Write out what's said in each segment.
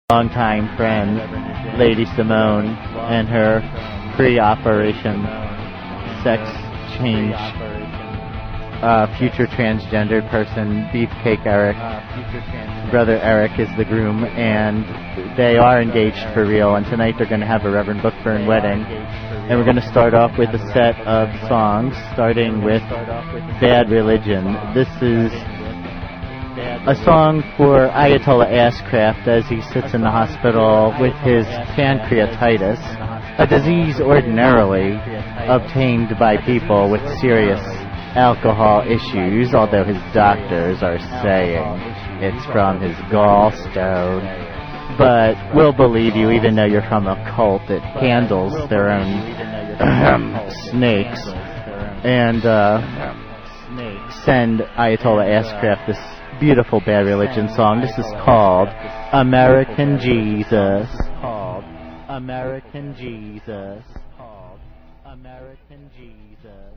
longtime friend, Lady Simone, and her pre-operation sex change future transgendered person, Beefcake Eric. Brother Eric is the groom, and they are engaged for real, and tonight they're going to have a Reverend Bookburn wedding. And we're going to start off with a set of songs, starting with Bad Religion. This is a song for Ayatollah Ashcraft as he sits in the hospital with his pancreatitis, a disease ordinarily obtained by people with serious alcohol issues, although his doctors are saying it's from his gallstone. But we'll believe you even though you're from a cult that handles their own snakes. And send Ayatollah Ashcraft this beautiful Bad Religion song. This is called American Jesus. American Jesus. American Jesus.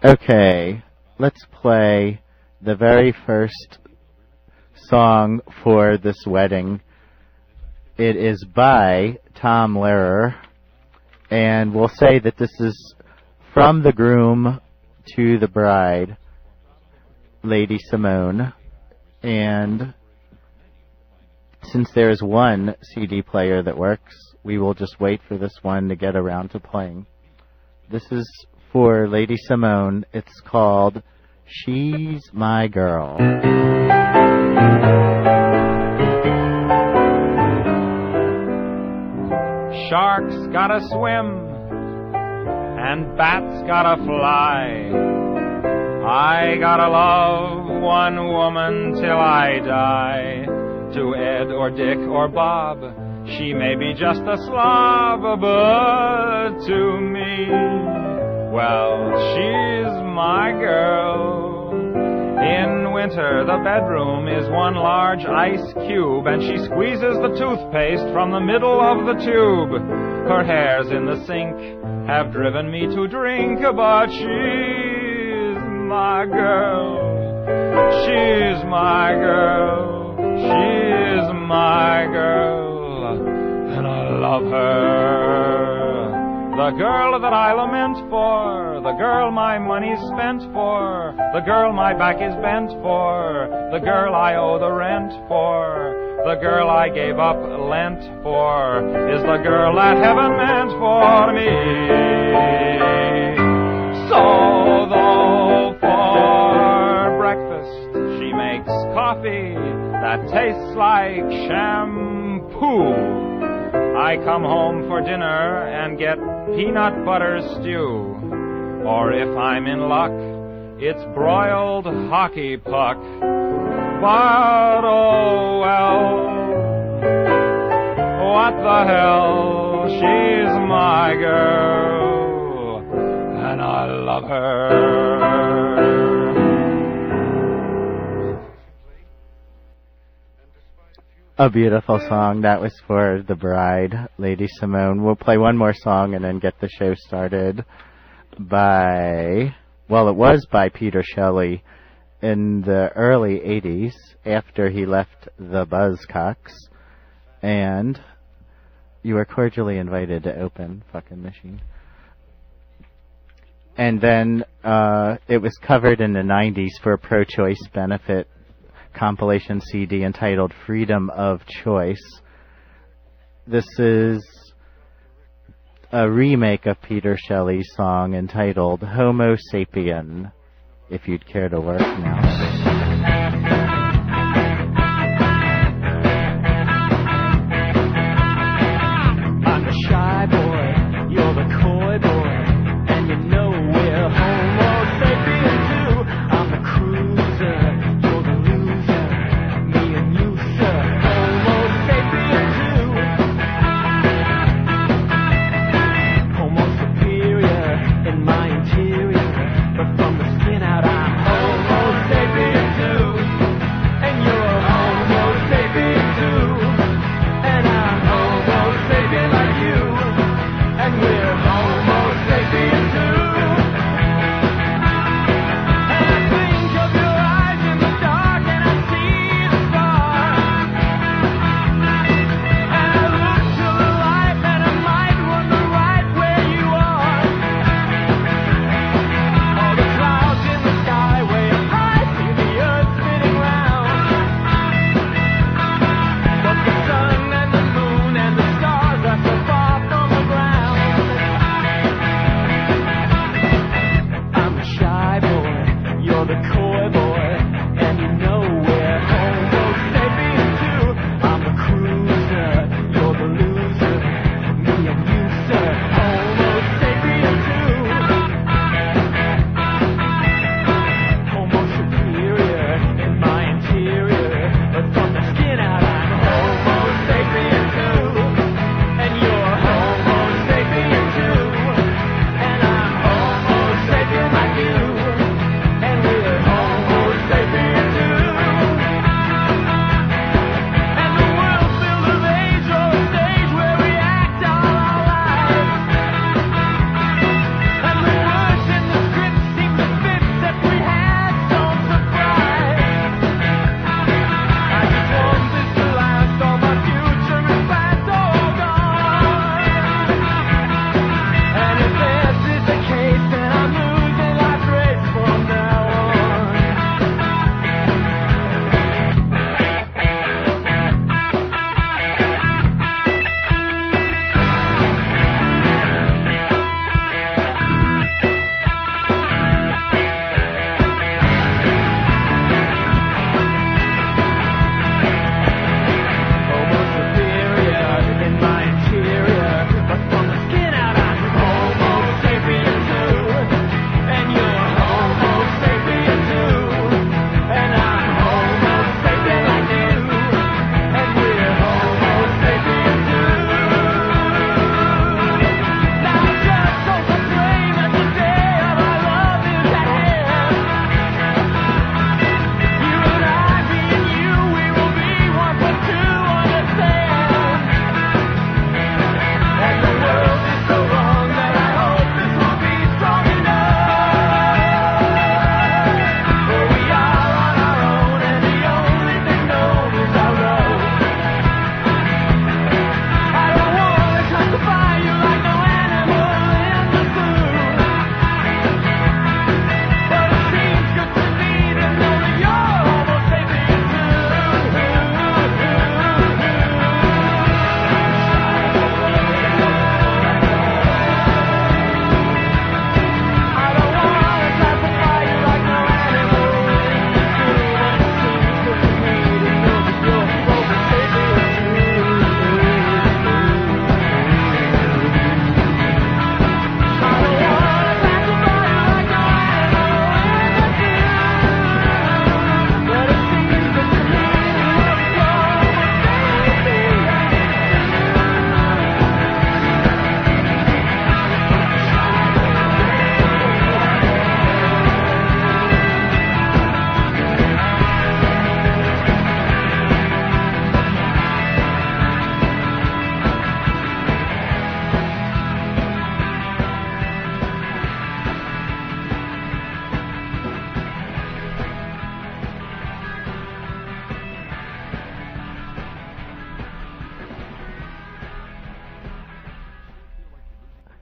Okay, let's play the very first song for this wedding. It is by Tom Lehrer, and we'll say that this is from the groom to the bride, Lady Simone. And since there is one CD player that works, we will just wait for this one to get around to playing. This is for Lady Simone. It's called She's My Girl. Sharks gotta swim and bats gotta fly. I gotta love one woman till I die. To Ed or Dick or Bob, she may be just a slob, but to me, well, she's my girl. In winter, the bedroom is one large ice cube, and she squeezes the toothpaste from the middle of the tube. Her hairs in the sink have driven me to drink, but she's my girl. She's my girl. She's my girl, and I love her. The girl that I lament for, the girl my money's spent for, the girl my back is bent for, the girl I owe the rent for, the girl I gave up Lent for, is the girl that heaven meant for me. So though for breakfast she makes coffee that tastes like shampoo, I come home for dinner and get peanut butter stew. Or if I'm in luck, it's broiled hockey puck. But oh well, what the hell, she's my girl, and I love her. A beautiful song. That was for the bride, Lady Simone. We'll play one more song and then get the show started it was by Peter Shelley in the early 80s after he left the Buzzcocks. And you are cordially invited to open fucking machine. And then it was covered in the 90s for a pro-choice benefit compilation CD entitled Freedom of Choice. This is a remake of Peter Shelley's song entitled Homo Sapien, if you'd care to work now. I'm the shy boy, you're the coy boy, and you know we're Homo Sapien too. I'm the cruiser, you're the loser, me and you, sir, Homo Sapien too. Homo superior in my interior, but from the skin out I'm Homo Sapien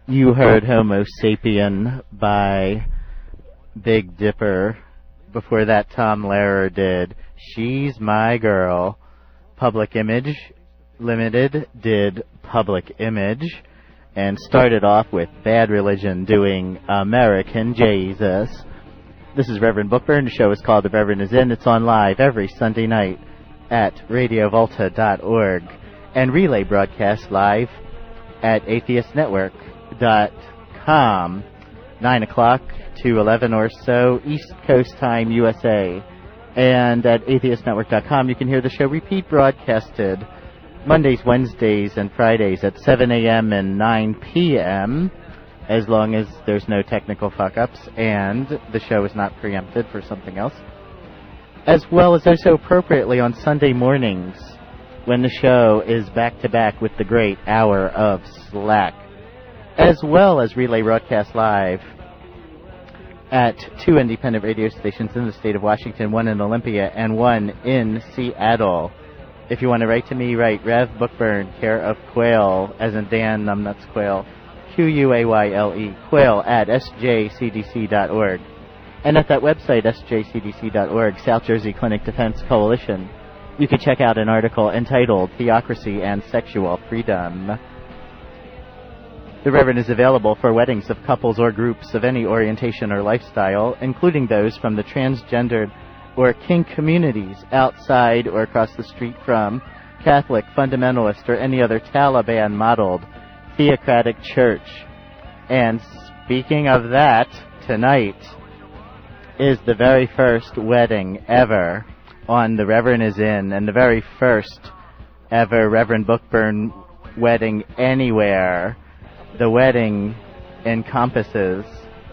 You heard Homo Sapien by Big Dipper. Before that, Tom Lehrer did She's My Girl. Public Image Limited did Public Image. And started off with Bad Religion doing American Jesus. This is Reverend Bookburn. The show is called The Reverend Is In. It's on live every Sunday night at radiovolta.org and relay broadcast live at atheistnetwork.com, 9 o'clock to 11 or so East Coast time, USA. And at atheistnetwork.com you can hear the show repeat broadcasted Mondays, Wednesdays, and Fridays at 7 a.m. and 9 p.m., as long as there's no technical fuck-ups and the show is not preempted for something else. As well as also appropriately on Sunday mornings, when the show is back-to-back with the great Hour of Slack. As well as relay broadcast live at 2 independent radio stations in the state of Washington, one in Olympia and one in Seattle. If you want to write to me, write Rev Bookburn, care of Quayle, as in Dan Numbnuts Quayle, Quayle, Quayle at sjcdc.org. And at that website, sjcdc.org, South Jersey Clinic Defense Coalition, you can check out an article entitled Theocracy and Sexual Freedom. The Reverend is available for weddings of couples or groups of any orientation or lifestyle, including those from the transgendered or kink communities outside or across the street from Catholic, fundamentalist, or any other Taliban-modeled theocratic church. And speaking of that, tonight is the very first wedding ever on The Reverend Is In, and the very first ever Reverend Bookburn wedding anywhere. The wedding encompasses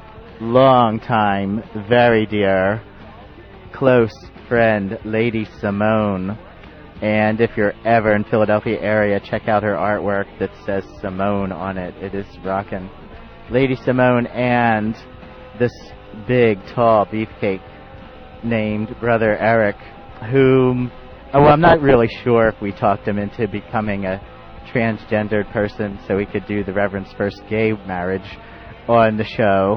long-time, very dear, close friend, Lady Simone. And if you're ever in Philadelphia area, check out her artwork that says Simone on it. It is rockin'. Lady Simone and this big, tall beefcake named Brother Eric, whom, I'm not really sure if we talked him into becoming a transgendered person so he could do the Reverend's first gay marriage on the show.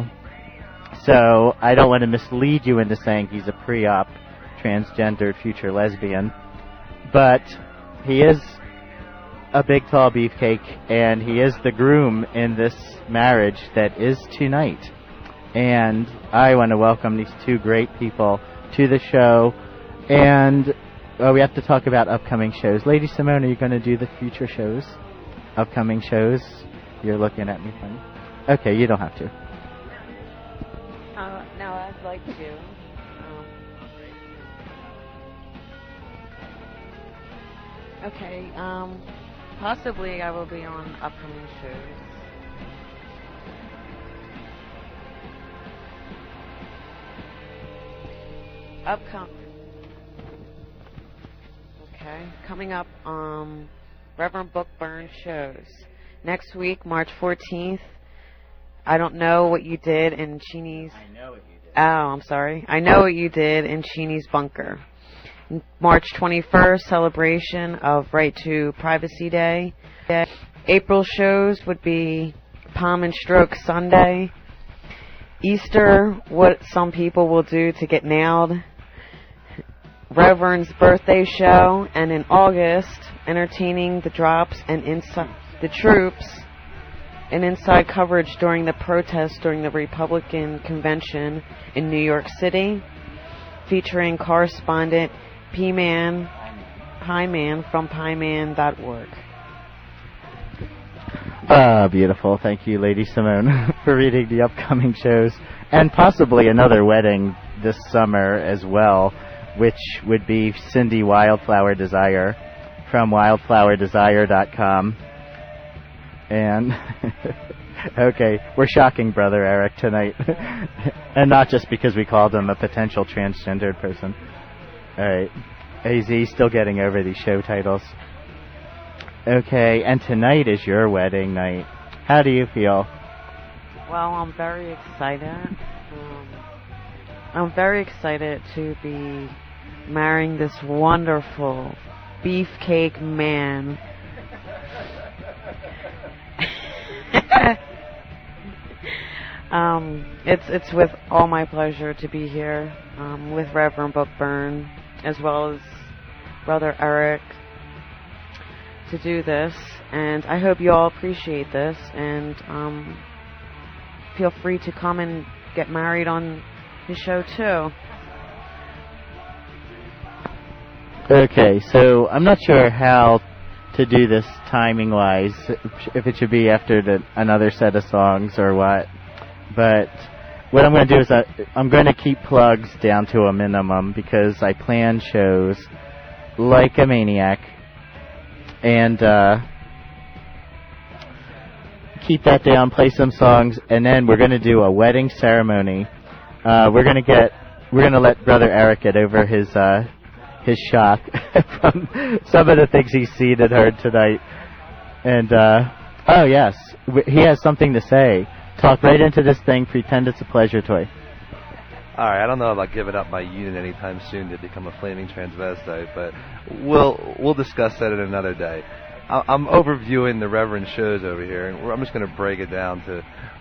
So I don't want to mislead you into saying he's a pre-op transgendered future lesbian. But he is a big, tall beefcake, and he is the groom in this marriage that is tonight. And I want to welcome these two great people to the show. And we have to talk about upcoming shows. Lady Simone, are you going to do the future shows? Upcoming shows? You're looking at me funny. Okay, you don't have to. No, I'd like to. Okay, possibly I will be on upcoming shows. Coming up, Reverend Bookburn shows. Next week, March 14th, I don't know what you did in Cheney's... I know what you did. Oh, I'm sorry. I know what you did in Cheney's bunker. March 21st, celebration of Right to Privacy Day. April shows would be Palm and Stroke Sunday. Easter, what some people will do to get nailed. Reverend's birthday show. And in August, entertaining the drops and the troops and inside coverage during the protests during the Republican convention in New York City, featuring correspondent Pyman from Pyman.org. Beautiful. Thank you, Lady Simone, for reading the upcoming shows. And possibly another wedding this summer as well, which would be Cindy Wildflower Desire from wildflowerdesire.com. And, okay, we're shocking Brother Eric tonight. And not just because we called him a potential transgendered person. Alright. AZ still getting over these show titles. Okay, and tonight is your wedding night. How do you feel? Well, I'm very excited. I'm very excited to be marrying this wonderful beefcake man. It's with all my pleasure to be here with Reverend Bookburn as well as Brother Eric to do this, and I hope you all appreciate this, and feel free to come and get married on his show too. Okay, so I'm not sure how to do this timing-wise, if it should be after another set of songs or what. But what I'm going to do is I'm going to keep plugs down to a minimum because I plan shows like a maniac. And keep that down, play some songs, and then we're going to do a wedding ceremony. We're going to let Brother Eric get over his shock from some of the things he's seen and heard tonight. And oh yes, he has something to say. Talk right into this thing. Pretend it's a pleasure toy. All right, I don't know about giving up my unit anytime soon to become a flaming transvestite, but we'll discuss that in another day. I'm overviewing the Reverend shows over here, and I'm just going to break it down to.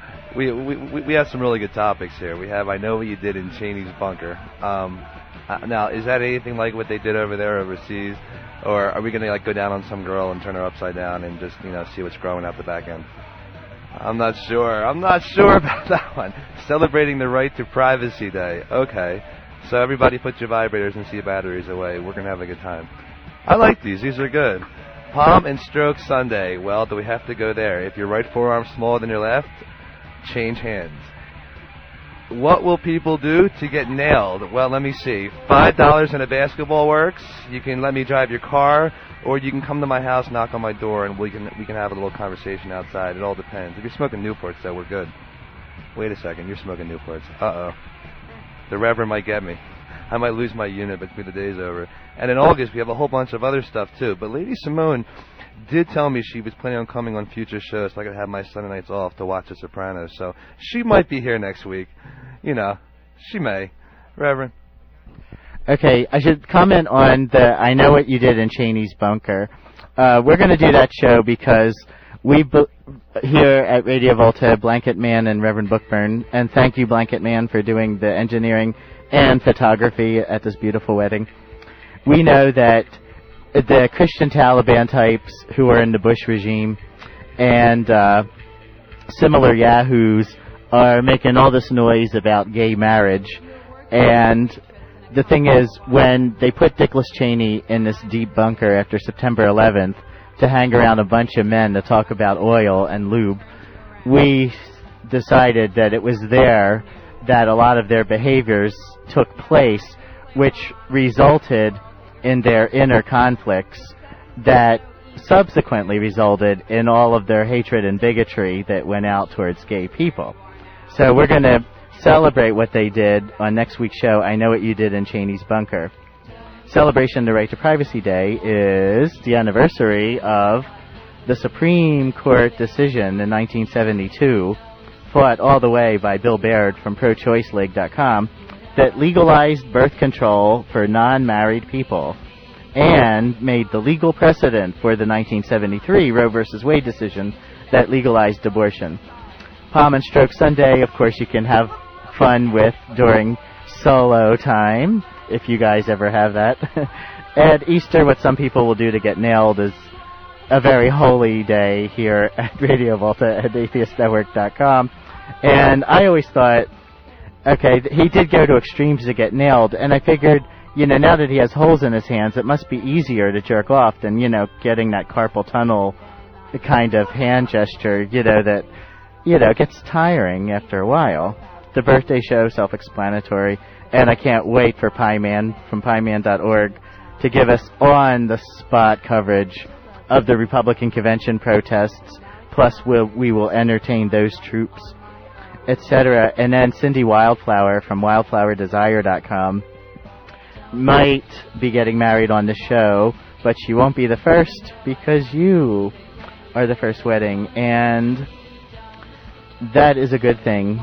We have some really good topics here. We have I Know What You Did in Cheney's Bunker. Now, is that anything like what they did over there overseas, or are we going to go down on some girl and turn her upside down and just see what's growing out the back end? I'm not sure about that one. Celebrating the right to privacy day. Okay. So everybody put your vibrators and see batteries away. We're going to have a good time. I like these. These are good. Palm and Stroke Sunday. Well, do we have to go there? If your right forearm's smaller than your left, change hands. What will people do to get nailed? Well, let me see. $5 in a basketball works. You can let me drive your car, or you can come to my house, knock on my door, and we can have a little conversation outside. It all depends. If you're smoking Newports, though, we're good. Wait a second. You're smoking Newports. Uh-oh. The Reverend might get me. I might lose my unit before the day's over. And in August, we have a whole bunch of other stuff, too. But Lady Simone did tell me she was planning on coming on future shows so I could have my Sunday nights off to watch The Sopranos. So she might be here next week. She may. Reverend? Okay, I should comment on the I Know What You Did in Cheney's Bunker. We're going to do that show because here at Radio Volta, Blanket Man and Reverend Bookburn, and thank you, Blanket Man, for doing the engineering and photography at this beautiful wedding. We know that the Christian Taliban types who are in the Bush regime and similar yahoos are making all this noise about gay marriage. And the thing is, when they put Dickless Cheney in this deep bunker after September 11th to hang around a bunch of men to talk about oil and lube, we decided that it was there that a lot of their behaviors took place, which resulted in their inner conflicts that subsequently resulted in all of their hatred and bigotry that went out towards gay people. So we're going to celebrate what they did on next week's show, I Know What You Did in Cheney's Bunker. Celebration of the Right to Privacy Day is the anniversary of the Supreme Court decision in 1972, fought all the way by Bill Baird from ProChoiceLeague.com, that legalized birth control for non-married people and made the legal precedent for the 1973 Roe v. Wade decision that legalized abortion. Palm and Stroke Sunday, of course, you can have fun with during solo time, if you guys ever have that. And Easter, what some people will do to get nailed, is a very holy day here at Radio Volta at atheistnetwork.com. And I always thought, okay, he did go to extremes to get nailed, and I figured, now that he has holes in his hands, it must be easier to jerk off than, getting that carpal tunnel kind of hand gesture, that gets tiring after a while. The birthday show, self-explanatory, and I can't wait for Pie Man from pieman.org to give us on-the-spot coverage of the Republican convention protests, plus we will entertain those troops, etc. And then Cindy Wildflower from wildflowerdesire.com might be getting married on the show, but she won't be the first because you are the first wedding, and that is a good thing.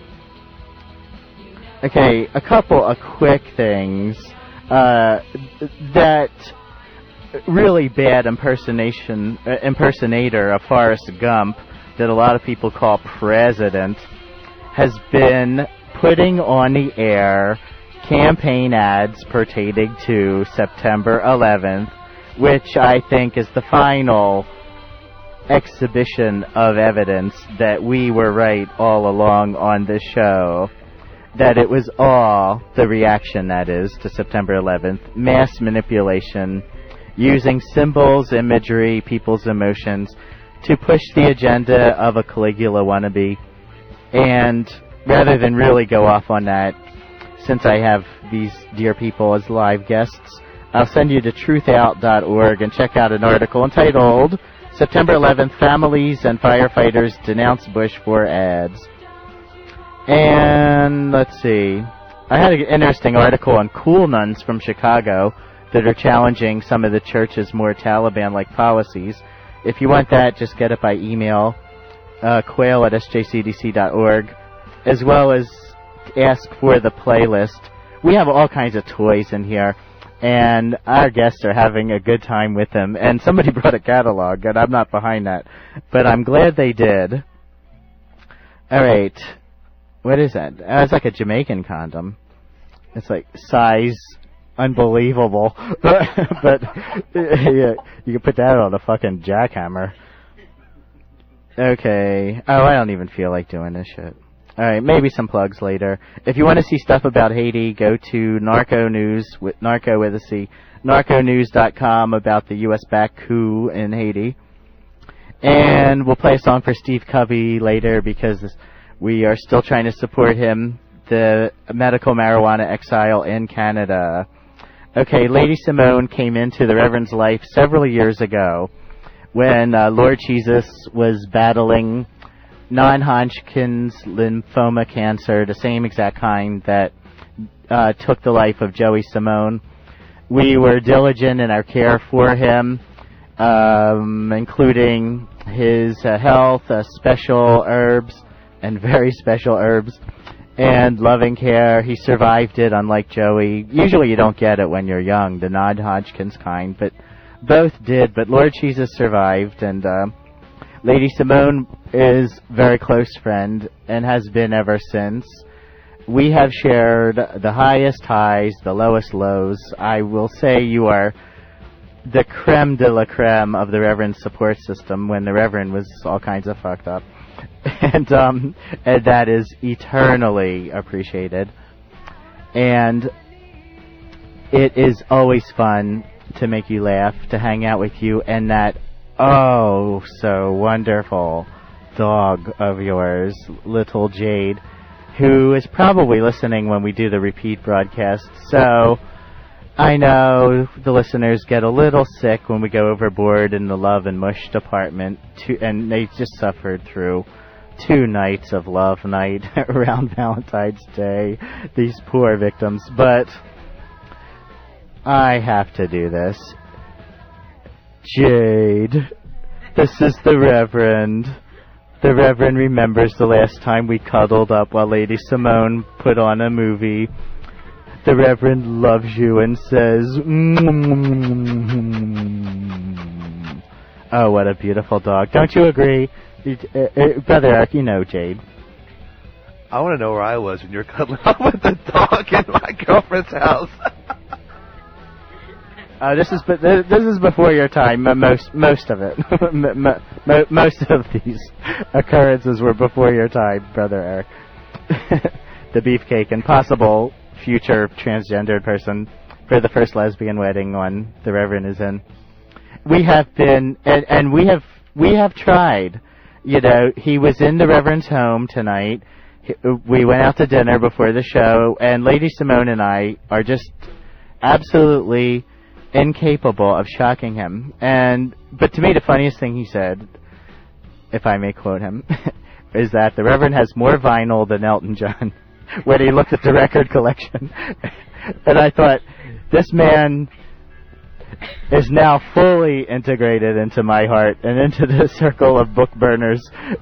Okay, a couple of quick things. That really bad impersonator of Forrest Gump that a lot of people call President has been putting on the air campaign ads pertaining to September 11th, which I think is the final exhibition of evidence that we were right all along on this show, that it was all the reaction, that is, to September 11th, mass manipulation, using symbols, imagery, people's emotions to push the agenda of a Caligula wannabe. And rather than really go off on that, since I have these dear people as live guests, I'll send you to truthout.org and check out an article entitled September 11th, Families and Firefighters Denounce Bush for Ads. And let's see. I had an interesting article on cool nuns from Chicago that are challenging some of the church's more Taliban-like policies. If you want that, just get it by email, quail@sjcdc.org, as well as ask for the playlist. We have all kinds of toys in here, and our guests are having a good time with them. And somebody brought a catalog, and I'm not behind that, but I'm glad they did. All right. What is that? It's like a Jamaican condom. It's like size unbelievable. But yeah, you can put that on a fucking jackhammer. Okay. Oh, I don't even feel like doing this shit. Alright, maybe some plugs later. If you want to see stuff about Haiti, go to Narco News, with Narco with a C, narconews.com, about the U.S.-backed coup in Haiti. And we'll play a song for Steve Covey later because we are still trying to support him, the medical marijuana exile in Canada. Okay, Lady Simone came into the Reverend's life several years ago when Lord Jesus was battling non-Hodgkin's lymphoma cancer, the same exact kind that took the life of Joey Simone. We were diligent in our care for him, including his health, special herbs, and very special herbs, and loving care. He survived it, unlike Joey. Usually you don't get it when you're young, the non-Hodgkin's kind, but both did. But Lord Jesus survived, and Lady Simone is a very close friend and has been ever since. We have shared the highest highs, the lowest lows. I will say you are the creme de la creme of the Reverend's support system when the Reverend was all kinds of fucked up. And that is eternally appreciated. And it is always fun to make you laugh, to hang out with you, and that oh so wonderful dog of yours, little Jade, who is probably listening when we do the repeat broadcast. So I know the listeners get a little sick when we go overboard in the love and mush department, and they just suffered through 2 nights of love night around Valentine's Day, these poor victims. But I have to do this. Jade, this is the Reverend. The Reverend remembers the last time we cuddled up while Lady Simone put on a movie. The Reverend loves you and says, mm-hmm. Oh, what a beautiful dog. Don't you agree? Brother Eric, you know Jade. I want to know where I was when you're cuddling up with the dog in my girlfriend's house. This is before your time. Most of it, most of these occurrences were before your time, Brother Eric. The beefcake and possible future transgendered person for the first lesbian wedding one the Reverend is in. We have been and we have tried. You know, he was in the Reverend's home tonight. We went out to dinner before the show, and Lady Simone and I are just absolutely incapable of shocking him. But to me, the funniest thing he said, if I may quote him, is that the Reverend has more vinyl than Elton John when he looked at the record collection. And I thought, this man is now fully integrated into my heart and into the circle of book burners.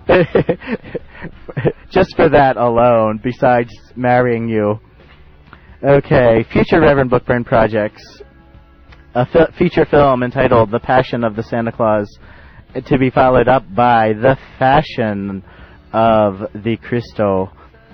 Just for that alone, besides marrying you. Okay, future Reverend Bookburn projects. A feature film entitled The Passion of the Santa Claus, to be followed up by The Fashion of the Cristo.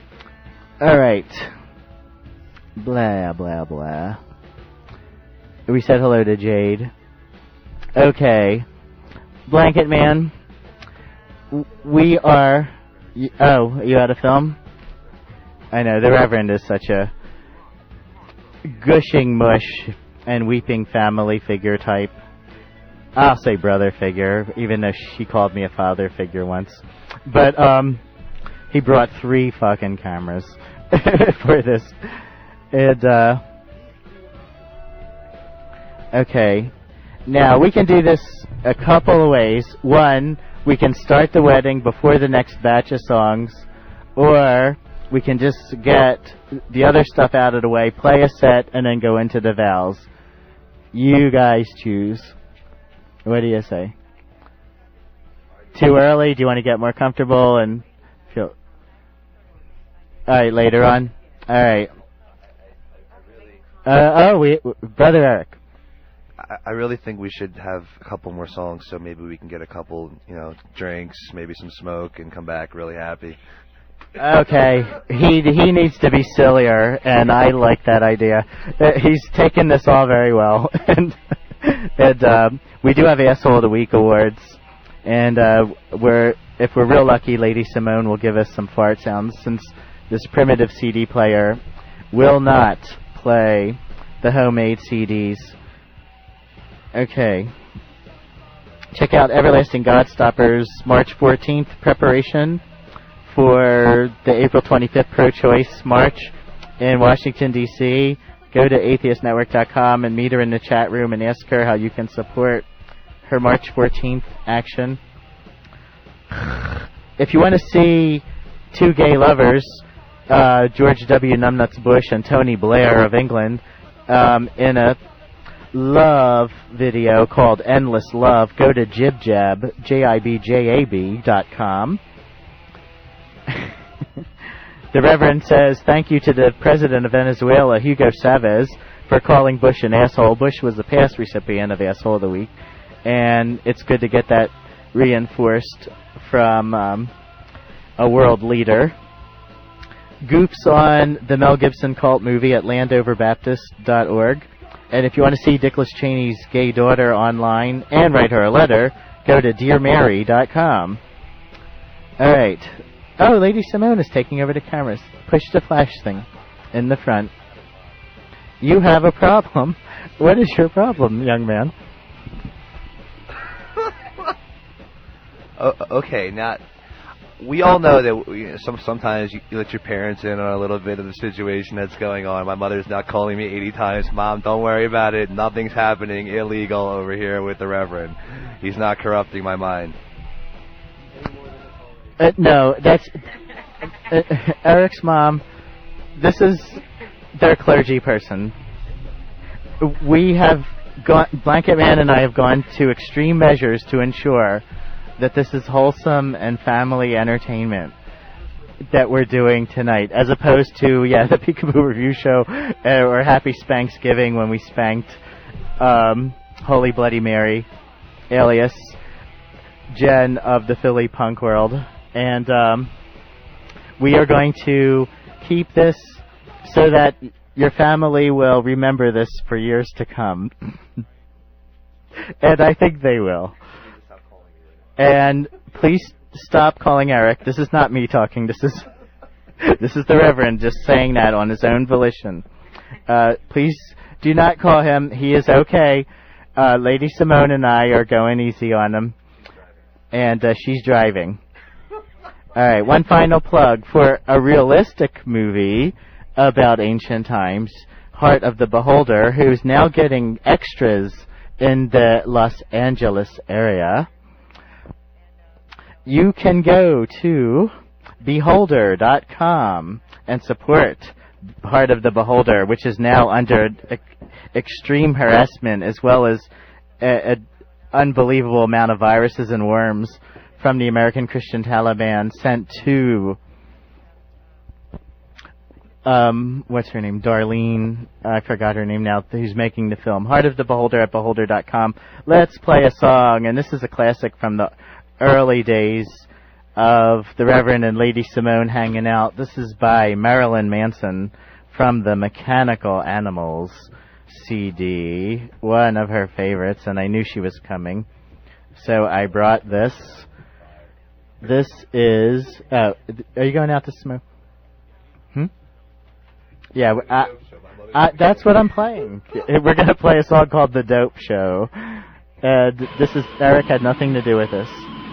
All right. Blah, blah, blah. We said hello to Jade. Okay. Blanket Man. We are... Oh, you had a film? I know, the Reverend is such a gushing mush and weeping family figure type. I'll say brother figure, even though she called me a father figure once. But, he brought 3 fucking cameras for this. And, okay. Now, we can do this a couple of ways. One, we can start the wedding before the next batch of songs, or we can just get the other stuff out of the way, play a set, and then go into the vows. You guys choose. What do you say? Too early? Do you want to get more comfortable and feel... Alright, later on? Alright. Brother Eric. I really think we should have a couple more songs, so maybe we can get a couple, drinks, maybe some smoke, and come back really happy. Okay, he needs to be sillier, and I like that idea. He's taken this all very well, and we do have Asshole of the Week awards, and if we're real lucky, Lady Simone will give us some fart sounds, since this primitive CD player will not play the homemade CDs. Okay. Check out Everlasting Godstoppers March 14th preparation for the April 25th pro-choice march in Washington, D.C. Go to atheistnetwork.com and meet her in the chat room and ask her how you can support her March 14th action. If you want to see 2 gay lovers, George W. Numbnuts Bush and Tony Blair of England, in a love video called Endless Love, go to jibjab, jibjab.com. The Reverend says, thank you to the President of Venezuela, Hugo Chavez, for calling Bush an asshole. Bush was the past recipient of Asshole of the Week, and it's good to get that reinforced from a world leader. Goofs on the Mel Gibson cult movie at landoverbaptist.org. And if you want to see Dickless Cheney's gay daughter online and write her a letter, go to dearmary.com. All right. Oh, Lady Simone is taking over the cameras. Push the flash thing in the front. You have a problem. What is your problem, young man? Okay, now, we all know that sometimes you let your parents in on a little bit of the situation that's going on. My mother's now calling me 80 times, Mom, don't worry about it. Nothing's happening illegal over here with the Reverend. He's not corrupting my mind. No, that's... Eric's mom, this is their clergy person. We have gone... Blanket Man and I have gone to extreme measures to ensure that this is wholesome and family entertainment that we're doing tonight, as opposed to, the Peekaboo Review Show or Happy Spanksgiving when we spanked Holy Bloody Mary, alias Jen of the Philly punk world. And we are going to keep this so that your family will remember this for years to come. And I think they will. And please stop calling Eric. This is not me talking. This is the Reverend just saying that on his own volition. Please do not call him. He is okay. Lady Simone and I are going easy on him. And she's driving. All right, one final plug for a realistic movie about ancient times, Heart of the Beholder, who's now getting extras in the Los Angeles area. You can go to beholder.com and support Heart of the Beholder, which is now under extreme harassment, as well as an unbelievable amount of viruses and worms from the American Christian Taliban sent to, what's her name? Darlene, I forgot her name now, who's making the film. Heart of the Beholder at beholder.com. Let's play a song, and this is a classic from the early days of the Reverend and Lady Simone hanging out. This is by Marilyn Manson from the Mechanical Animals CD, one of her favorites, and I knew she was coming, so I brought this. This is... are you going out to smoke? Yeah, that's what I'm playing. We're going to play a song called The Dope Show. And this is... Eric had nothing to do with this.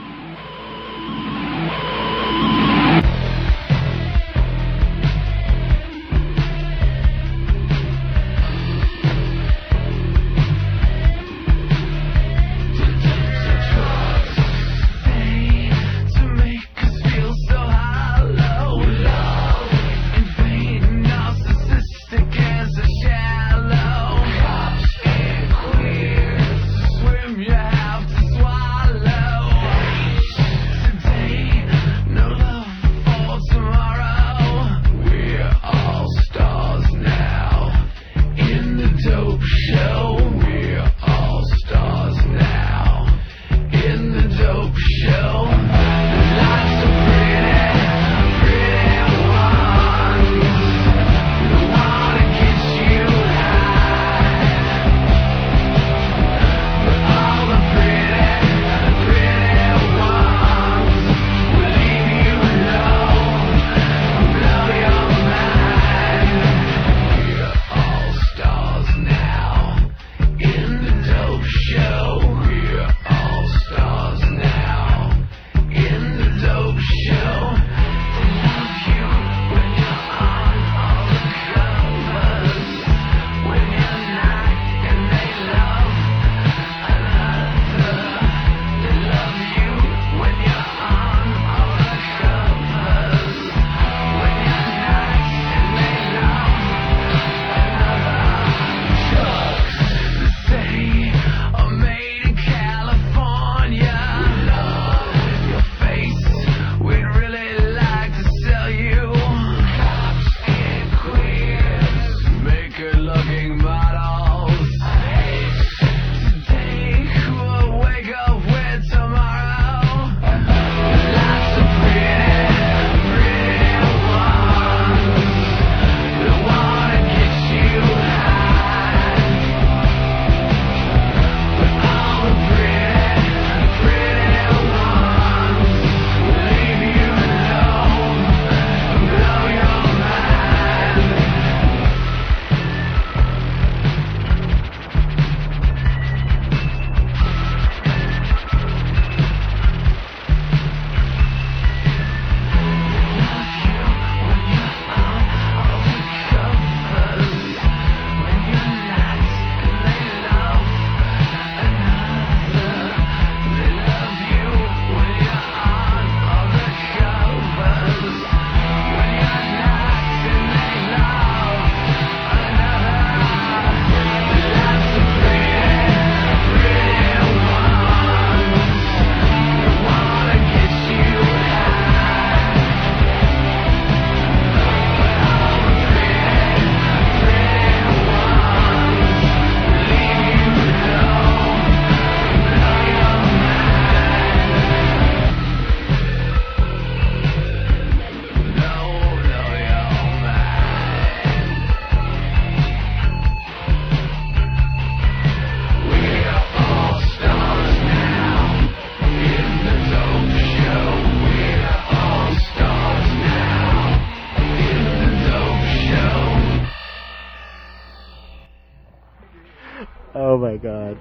Oh my god.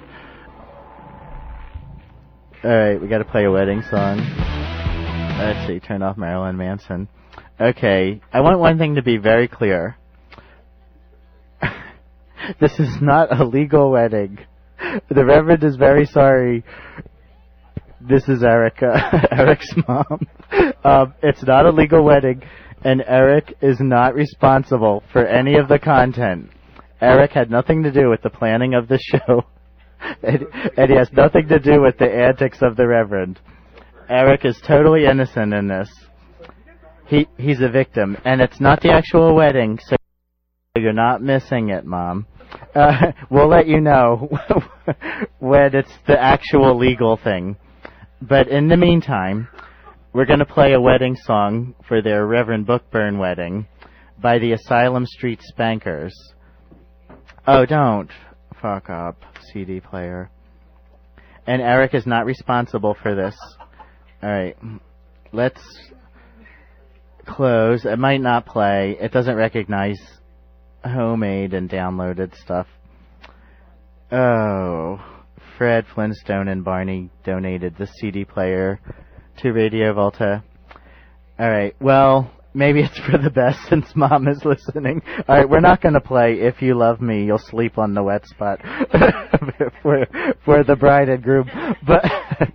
Alright, we gotta play a wedding song. Let's see, turn off Marilyn Manson. Okay, I want one thing to be very clear. This is not a legal wedding. The Reverend is very sorry. This is Erica, Eric's mom. It's not a legal wedding, and Eric is not responsible for any of the content. Eric had nothing to do with the planning of the show, and he has nothing to do with the antics of the Reverend. Eric is totally innocent in this. He's a victim, and it's not the actual wedding, so you're not missing it, Mom. We'll let you know when it's the actual legal thing. But in the meantime, we're going to play a wedding song for their Reverend Bookburn wedding by the Asylum Street Spankers. Oh, don't fuck up, CD player. And Eric is not responsible for this. Alright, let's close. It might not play. It doesn't recognize homemade and downloaded stuff. Oh, Fred Flintstone and Barney donated the CD player to Radio Volta. Alright, well, maybe it's for the best since Mom is listening. Alright, we're not going to play If You Love Me, You'll Sleep on the Wet Spot for the bride and groom. But,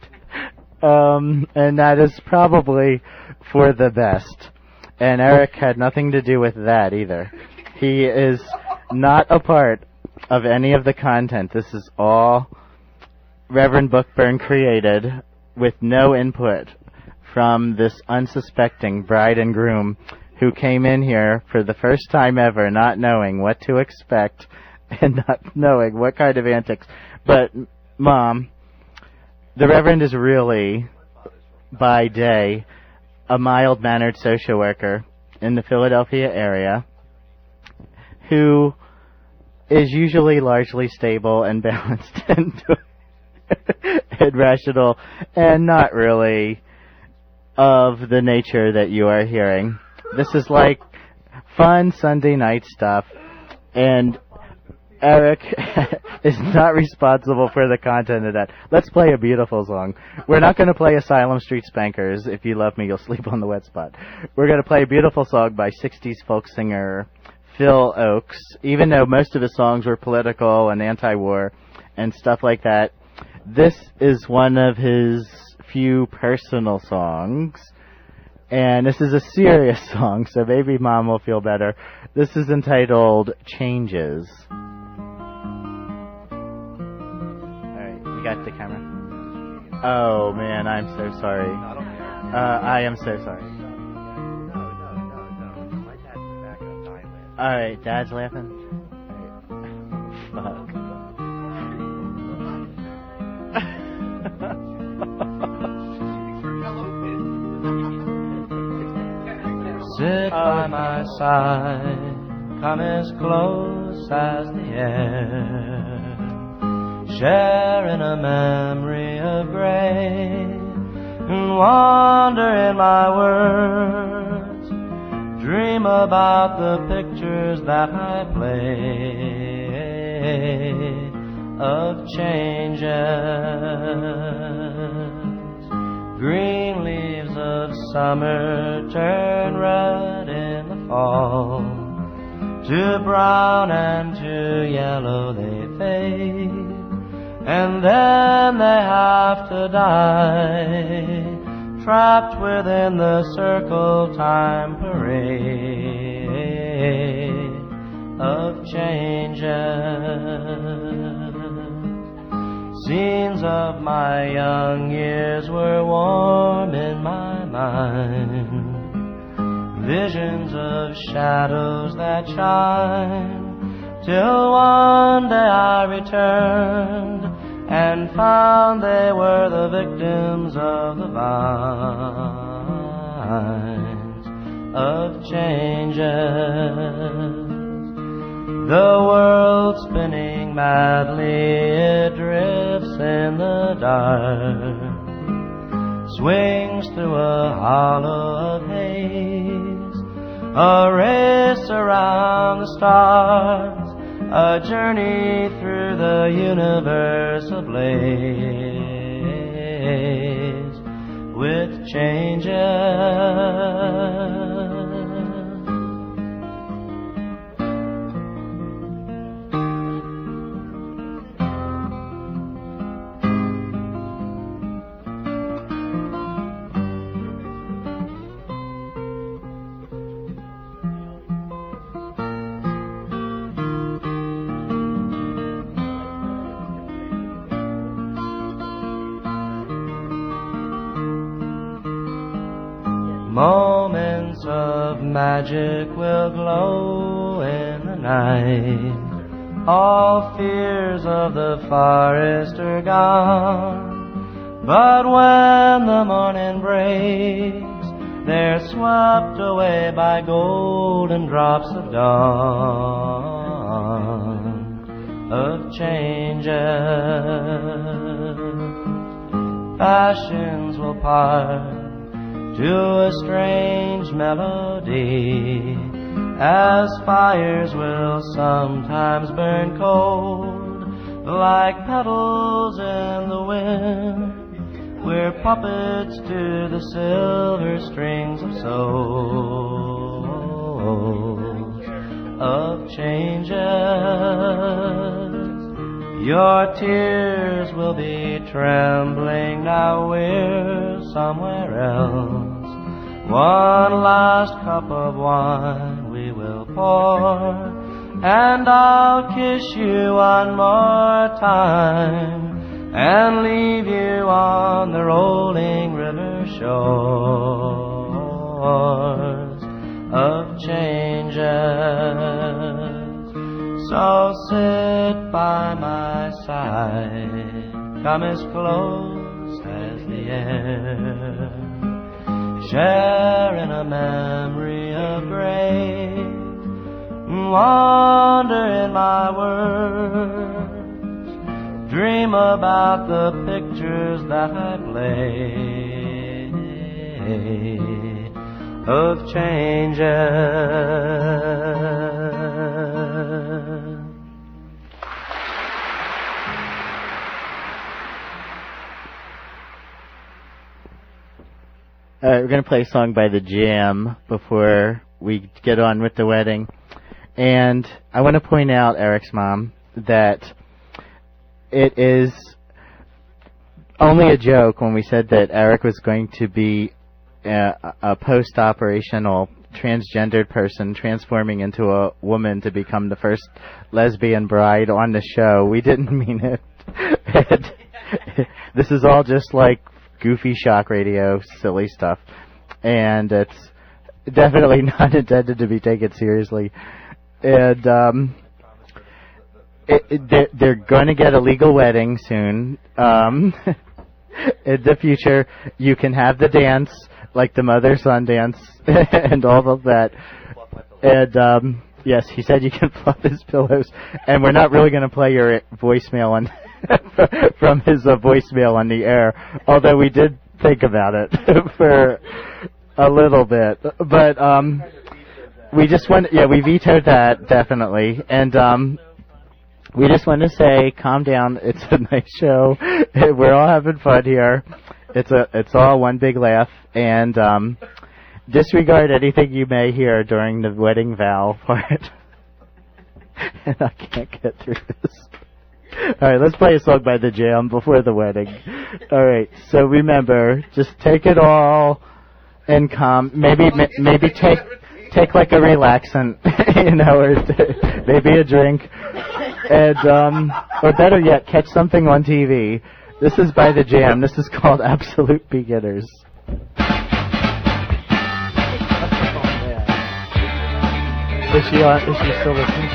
and that is probably for the best. And Eric had nothing to do with that either. He is not a part of any of the content. This is all Reverend Bookburn created with no input from this unsuspecting bride and groom who came in here for the first time ever, not knowing what to expect and not knowing what kind of antics. But, Mom, the Reverend is really, by day, a mild-mannered social worker in the Philadelphia area who is usually largely stable and balanced and rational and not really of the nature that you are hearing. This is like fun Sunday night stuff, and Eric is not responsible for the content of that. Let's play a beautiful song. We're not going to play Asylum Street Spankers, If You Love Me, You'll Sleep on the Wet Spot. We're going to play a beautiful song by 60s folk singer Phil Oakes. Even though most of his songs were political and anti-war and stuff like that, this is one of his few personal songs. And this is a serious song, so maybe Mom will feel better. This is entitled Changes. Alright, you got the camera? Oh, man, I'm so sorry. I am so sorry. No. My dad's in the back of Thailand. Alright, Dad's laughing? Fuck. Sit by my side, come as close as the air, sharing a memory of gray, and wander in my words, dream about the pictures that I play of changes. Green leaves of summer turn red in the fall, to brown and to yellow they fade, and then they have to die, trapped within the circle time parade of changes. Scenes of my young years were warm in my mind, visions of shadows that shine, till one day I returned and found they were the victims of the vines of changes. The world spinning madly, it drifts in the dark, swings through a hollow of haze, a race around the stars, a journey through the universe ablaze with changes. Moments of magic will glow in the night. All fears of the forest are gone. But when the morning breaks, they're swept away by golden drops of dawn, of changes. Passions will part to a strange melody, as fires will sometimes burn cold, like petals in the wind. We're puppets to the silver strings of souls, of changes. Your tears will be trembling, now we're somewhere else. One last cup of wine we will pour, and I'll kiss you one more time, and leave you on the rolling river shores of changes. So sit by my side, come as close as the air, share in a memory of grace, wander in my words, dream about the pictures that I play of changes. All right, we're going to play a song by The Jam before we get on with the wedding. And I want to point out, Eric's mom, that it is only a joke when we said that Eric was going to be a post-operational transgendered person transforming into a woman to become the first lesbian bride on the show. We didn't mean it. This is all just like goofy shock radio, silly stuff. And it's definitely not intended to be taken seriously. And they're going to get a legal wedding soon. In the future, you can have the dance, like the mother-son dance, and all of that. And yes, he said you can fluff his pillows. And we're not really going to play your voicemail on from his voicemail on the air, although we did think about it for a little bit. But we just we vetoed that, definitely. And we just want to say, calm down. It's a nice show. We're all having fun here. It's all one big laugh. And disregard anything you may hear during the wedding vow part. And I can't get through this. All right, let's play a song by The Jam before the wedding. All right, so remember, just take it all and calm. Maybe take like a relaxant, or maybe a drink, and or better yet, catch something on TV. This is by The Jam. This is called Absolute Beginners. Is she still listening?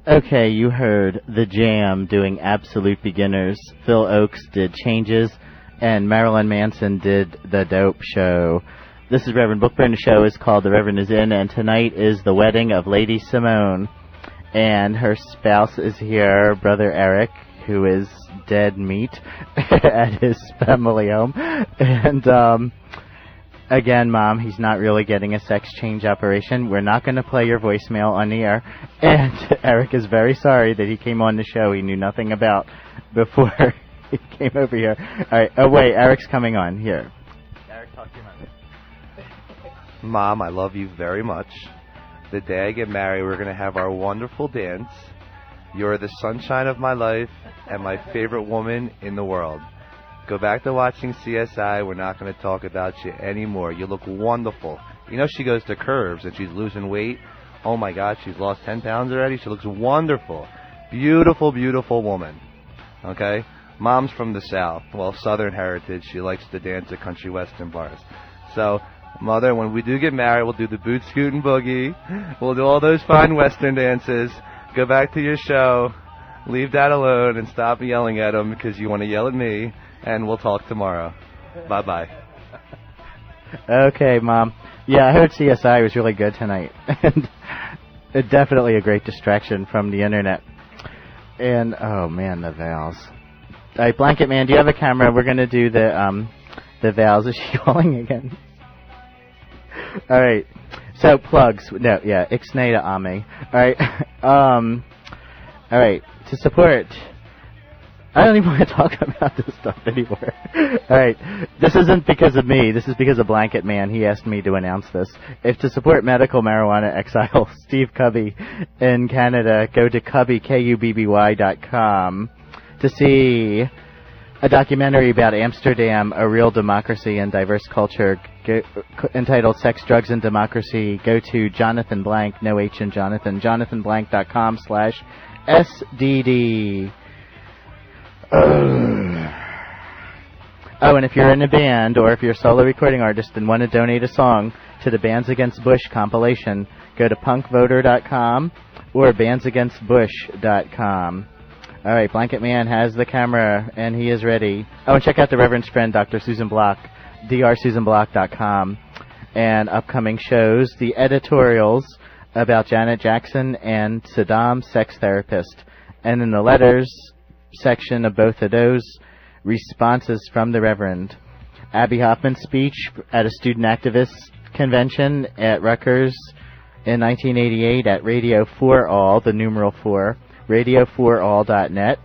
Okay, you heard The Jam doing Absolute Beginners. Phil Oakes did Changes, and Marilyn Manson did The Dope Show. This is Reverend Bookburn. The show is called The Reverend is In, and tonight is the wedding of Lady Simone. And her spouse is here, Brother Eric, who is dead meat at his family home. And, again, Mom, he's not really getting a sex change operation. We're not going to play your voicemail on the air. And Eric is very sorry that he came on the show he knew nothing about before he came over here. All right. Oh, wait. Eric's coming on. Here. Eric, talk to your mother. Mom, I love you very much. The day I get married, we're going to have our wonderful dance. You're the sunshine of my life and my favorite woman in the world. Go back to watching CSI. We're not going to talk about you anymore. You look wonderful. You know she goes to Curves and she's losing weight. Oh my God, she's lost 10 pounds already. She looks wonderful. Beautiful, beautiful woman. Okay? Mom's from the South. Well, Southern heritage. She likes to dance at country western bars. So, Mother, when we do get married, we'll do the boot scoot and boogie. We'll do all those fine western dances. Go back to your show. Leave Dad alone and stop yelling at him because you want to yell at me. And we'll talk tomorrow. Bye-bye. Okay, Mom. Yeah, I heard CSI was really good tonight. And definitely a great distraction from the internet. And, oh, man, the vows. All right, Blanket Man, do you have a camera? We're going to do the vows. Is she calling again? All right. So, plugs. No, yeah, Ixnay to Ame. All right. All right. To support... I don't even want to talk about this stuff anymore. All right. This isn't because of me. This is because of Blanket Man. He asked me to announce this. If to support medical marijuana exile Steve Cubby in Canada, go to Cubby, KUBBY.com to see a documentary about Amsterdam, a real democracy and diverse culture, entitled Sex, Drugs, and Democracy. Go to Jonathan Blank, no H in Jonathan, jonathanblank.com/SDD. Oh, and if you're in a band or if you're a solo recording artist and want to donate a song to the Bands Against Bush compilation, go to punkvoter.com or bandsagainstbush.com. All right, Blanket Man has the camera and he is ready. Oh, and check out the Reverend's friend, Dr. Susan Block, drsusanblock.com, and upcoming shows, the editorials about Janet Jackson and Saddam, sex therapist, and in the letters section of both of those, responses from the Reverend. Abby Hoffman's speech at a student activist convention at Rutgers in 1988 at Radio 4All, the numeral 4, radio4all.net.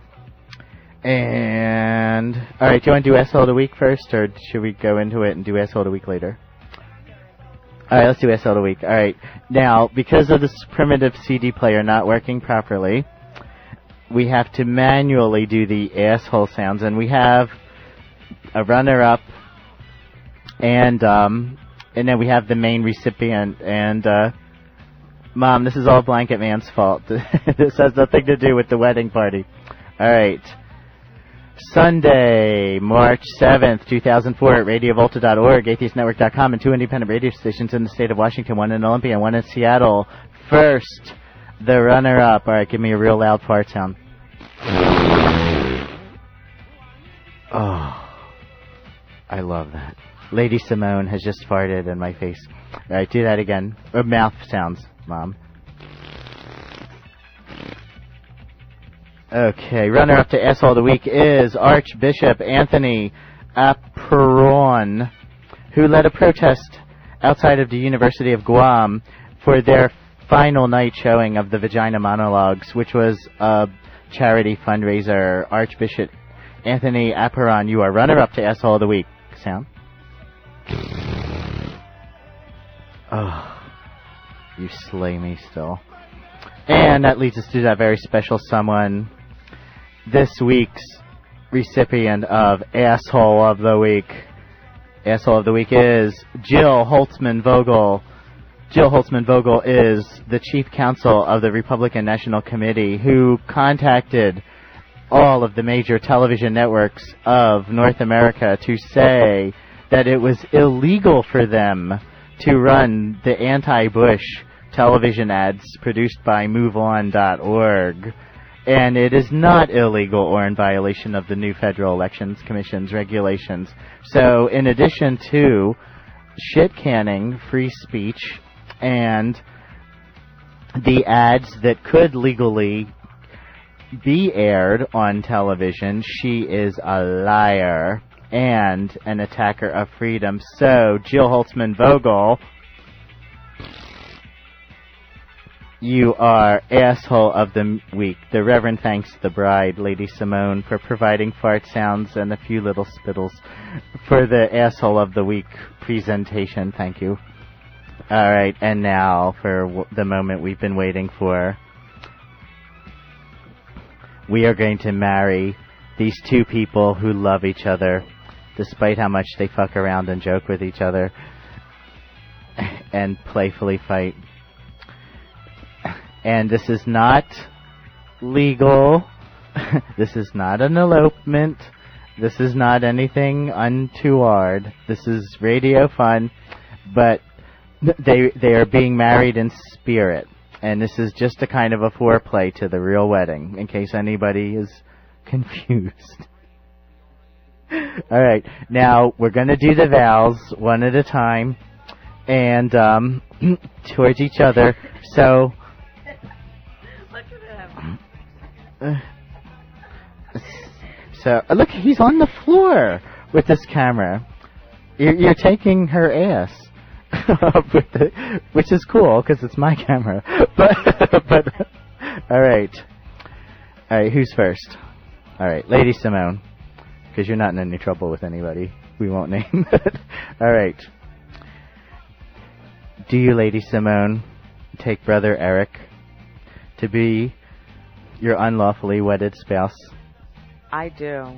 And, alright, do you want to do Asshole of the Week first, or should we go into it and do Asshole of the Week later? Alright, let's do Asshole of the Week. Alright, now, because of this primitive CD player not working properly, we have to manually do the asshole sounds, and we have a runner-up, and then we have the main recipient, and, Mom, this is all Blanket Man's fault. This has nothing to do with the wedding party. Alright. Sunday, March 7th, 2004 at radiovolta.org, atheistnetwork.com, and 2 independent radio stations in the state of Washington, 1 in Olympia and 1 in Seattle. First, the runner-up. Alright, give me a real loud fart sound. Oh, I love that. Lady Simone has just farted in my face. Alright, do that again. Or mouth sounds, Mom. Okay, runner-up to Asshole of the Week is Archbishop Anthony Aperon, who led a protest outside of the University of Guam for their final night showing of the Vagina Monologues, which was a charity fundraiser. Archbishop Anthony Aperon, you are runner-up to Asshole of the Week. Sound? Oh, you slay me still. And that leads us to that very special someone, this week's recipient of Asshole of the Week. Asshole of the Week is Jill Holtzman Vogel. Jill Holtzman Vogel is the chief counsel of the Republican National Committee, who contacted all of the major television networks of North America to say that it was illegal for them to run the anti-Bush television ads produced by MoveOn.org. And it is not illegal or in violation of the new Federal Elections Commission's regulations. So in addition to shit canning, free speech, and the ads that could legally be aired on television, she is a liar and an attacker of freedom. So, Jill Holtzman Vogel, you are asshole of the week. The Reverend thanks the bride, Lady Simone, for providing fart sounds and a few little spittles for the asshole of the week presentation. Thank you. All right, and now for the moment we've been waiting for. We are going to marry these two people who love each other, despite how much they fuck around and joke with each other and playfully fight. And this is not legal. This is not an elopement. This is not anything untoward. This is radio fun, but they are being married in spirit. And this is just a kind of a foreplay to the real wedding, in case anybody is confused. All right, now we're going to do the vows one at a time, and towards each other. So, look, he's on the floor with this camera. You're taking her ass. Which is cool because it's my camera. But all right, who's first? All right, Lady Simone, because you're not in any trouble with anybody. We won't name it. All right. Do you, Lady Simone, take Brother Eric to be your unlawfully wedded spouse? I do.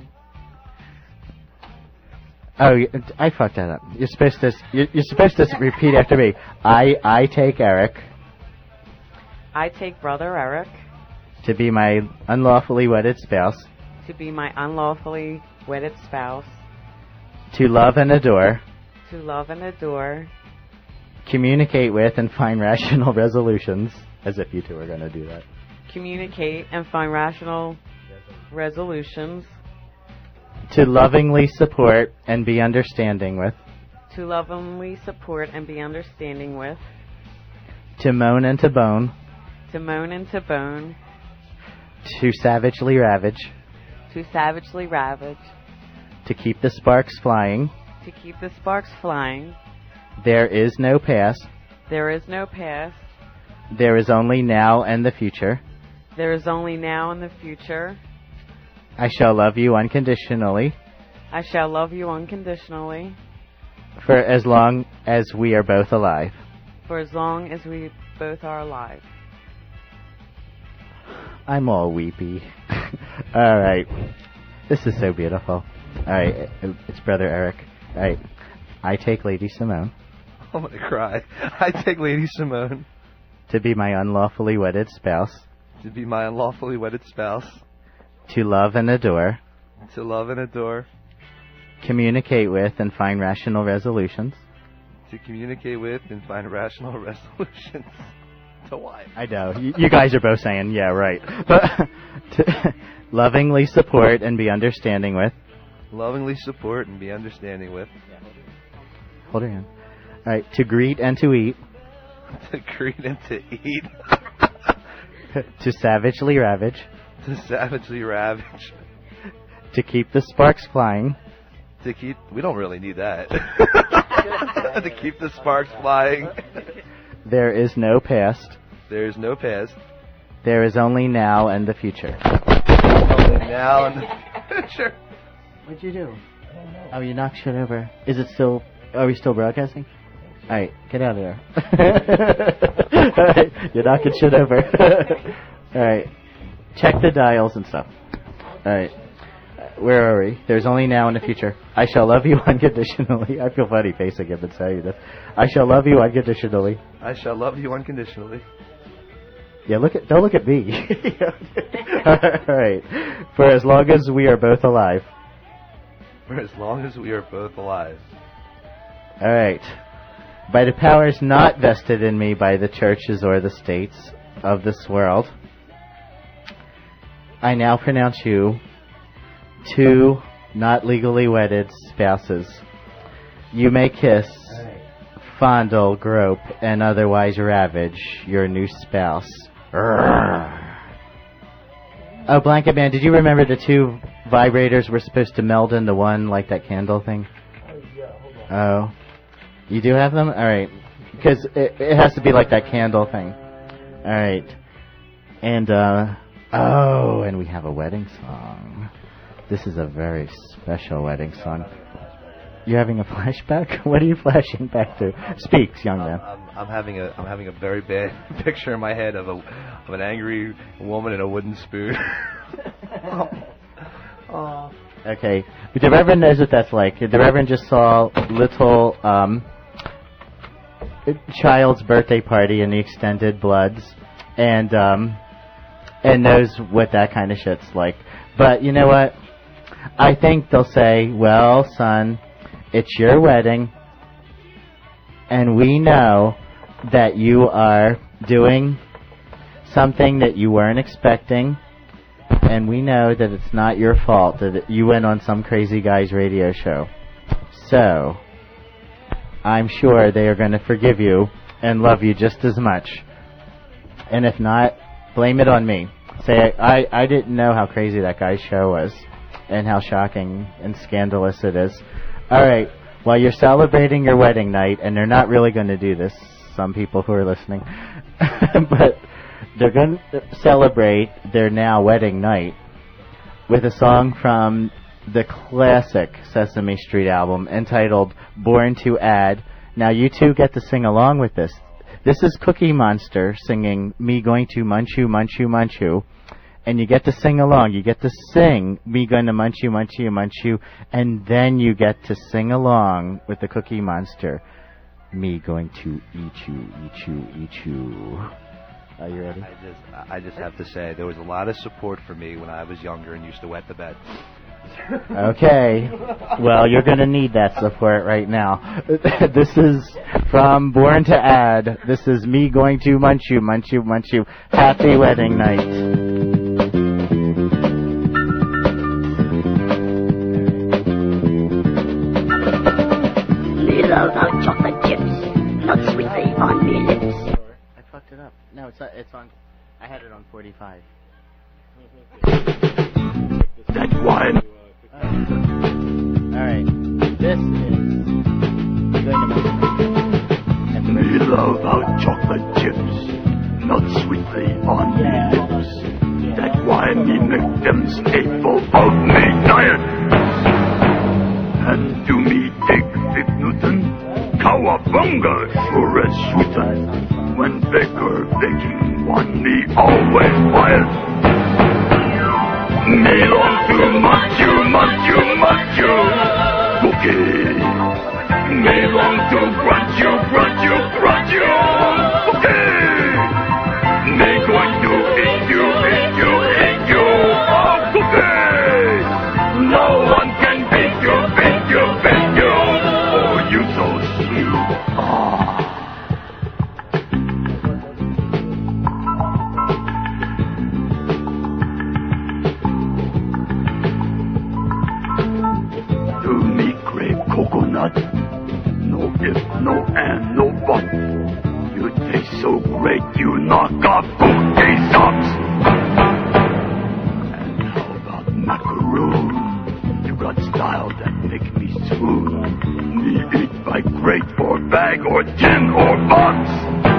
Oh, I fucked that up. You're supposed to repeat after me. I take Eric. I take Brother Eric. To be my unlawfully wedded spouse. To be my unlawfully wedded spouse. To love and adore. To love and adore. Communicate with and find rational resolutions. As if you two are going to do that. Communicate and find rational resolutions. To lovingly support and be understanding with. To lovingly support and be understanding with. To moan and to bone. To moan and to bone. To savagely ravage. To savagely ravage. To keep the sparks flying. To keep the sparks flying. There is no past. There is no past. There is only now and the future. There is only now and the future. I shall love you unconditionally. I shall love you unconditionally. For as long as we are both alive. For as long as we both are alive. I'm all weepy. All right. This is so beautiful. All right. It's Brother Eric. All right. I take Lady Simone. I'm going to cry. I take Lady Simone. To be my unlawfully wedded spouse. To be my unlawfully wedded spouse. To love and adore. To love and adore. Communicate with and find rational resolutions. To communicate with and find rational resolutions. To what? I know. You guys are both saying, yeah, right. But to lovingly support and be understanding with. Lovingly support and be understanding with. Hold her hand. All right. To greet and to eat. To greet and to eat. To savagely ravage. To savagely ravage. To keep the sparks flying. To keep... We don't really need that. To keep the sparks flying. There is no past. There is no past. There is only now and the future. Only now and the future. What'd you do? Oh, you knocked shit over. Is it still... Are we still broadcasting? Alright, get out of there. Alright, you're knocking shit over. Alright. Check the dials and stuff. Alright. Where are we? There's only now and the future. I shall love you unconditionally. I feel funny facing him and saying this. I shall love you unconditionally. I shall love you unconditionally. Yeah, don't look at me. Alright. For as long as we are both alive. For as long as we are both alive. Alright. by the powers not vested in me by the churches or the states of this world, I now pronounce you two not legally wedded spouses. You may kiss, fondle, grope, and otherwise ravage your new spouse. Oh, Blanket Man, did you remember the two vibrators were supposed to meld into one, like that candle thing? Oh. You do have them? Alright. Because it has to be like that candle thing. Alright. And, and we have a wedding song. This is a very special wedding song. You're having a flashback? What are you flashing back to? Speaks, young man. I'm having a very bad picture in my head of an angry woman and a wooden spoon. Oh. Okay, but the Reverend knows what that's like. The Reverend just saw little child's birthday party in the Extended Bloods, and knows what that kind of shit's like. But you know what? I think they'll say, "Well, son, it's your wedding, and we know that you are doing something that you weren't expecting, and we know that it's not your fault that you went on some crazy guy's radio show. So, I'm sure they are going to forgive you and love you just as much. And if not, blame it on me. Say, I didn't know how crazy that guy's show was, and how shocking and scandalous it is. Alright, while you're celebrating your wedding night, and they're not really going to do this, some people who are listening, but they're going to celebrate their now wedding night with a song from the classic Sesame Street album entitled Born to Add. Now you two get to sing along with this. This is Cookie Monster singing Me Going to Munch You, Munch You, Munch You. And you get to sing along. You get to sing Me Going to Munch You, Munch You, Munch You. And then you get to sing along with the Cookie Monster. Me going to eat you, eat you, eat you. Are you ready? I just have to say, there was a lot of support for me when I was younger and used to wet the bed. Okay. Well, you're going to need that support right now. This is from Born to Add. This is Me Going to Munch You, Munch You, Munch You. Happy wedding night. Love our chocolate chips, not sweetly on me lips. I fucked it up. No, it's not, it's on. I had it on 45. That one. Alright. This is going to We love our chocolate chips, not sweetly on me lips. That why me make them staple of me diet. And do me take 5 Newton, cowabunga sure as sweeten. When beggar begging one me always quiet. Me long to munch you, munch you, munch you. Okay. Me long to grunt you, grunt you, grunt you. Okay. Me going to eat you, eat you, eat you. Oh, okay. No one can beat you, beat you, beat you. Oh, you so sweet. Ah. Coconut, no if, no and, no but. You taste so great, you knock off cookie socks. And how about macaroon? You got style that make me swoon. Me eat by crate or bag or tin or box.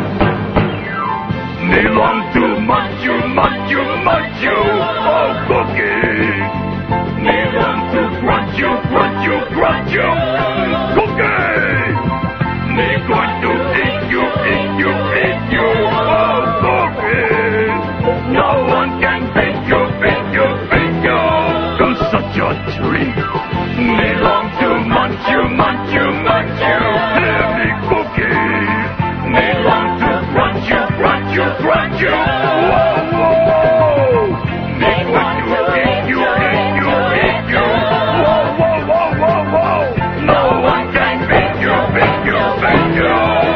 Me long to munch you, munch you, munch you. Oh, cookie. Me want to grunt you, grunt you, grunt you. Cookie! Me going to eat you, eat you, eat you. Oh, cookie! No one can beat you, beat you, beat you. You're such a treat. Me long to munch you, munch you, munch you. Heavy cookie. Me long to grunt you, grunt you, grunt you. Whoa, whoa, whoa. Me going to eat you, eat you. Whoa, whoa, whoa, whoa, whoa! No one can beat you, beat you, beat you!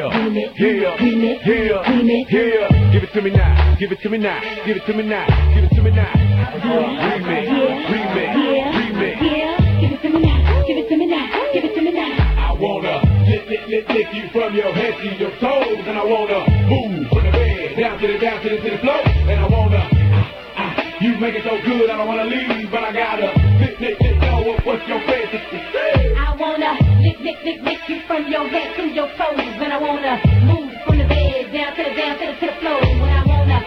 Give it to me now, give it to me now, give it to me now, give it to me now. Remix, remix, remix. Give it to me now, give it to me now, give it to me now. I wanna lick you from your head to your toes, and I wanna move from the bed down to the floor, and I wanna you make it so good, I don't wanna leave, but I gotta lick what's your fantasy? I wanna lick you from your head to your toes, and I wanna move from the bed down to the floor, and I wanna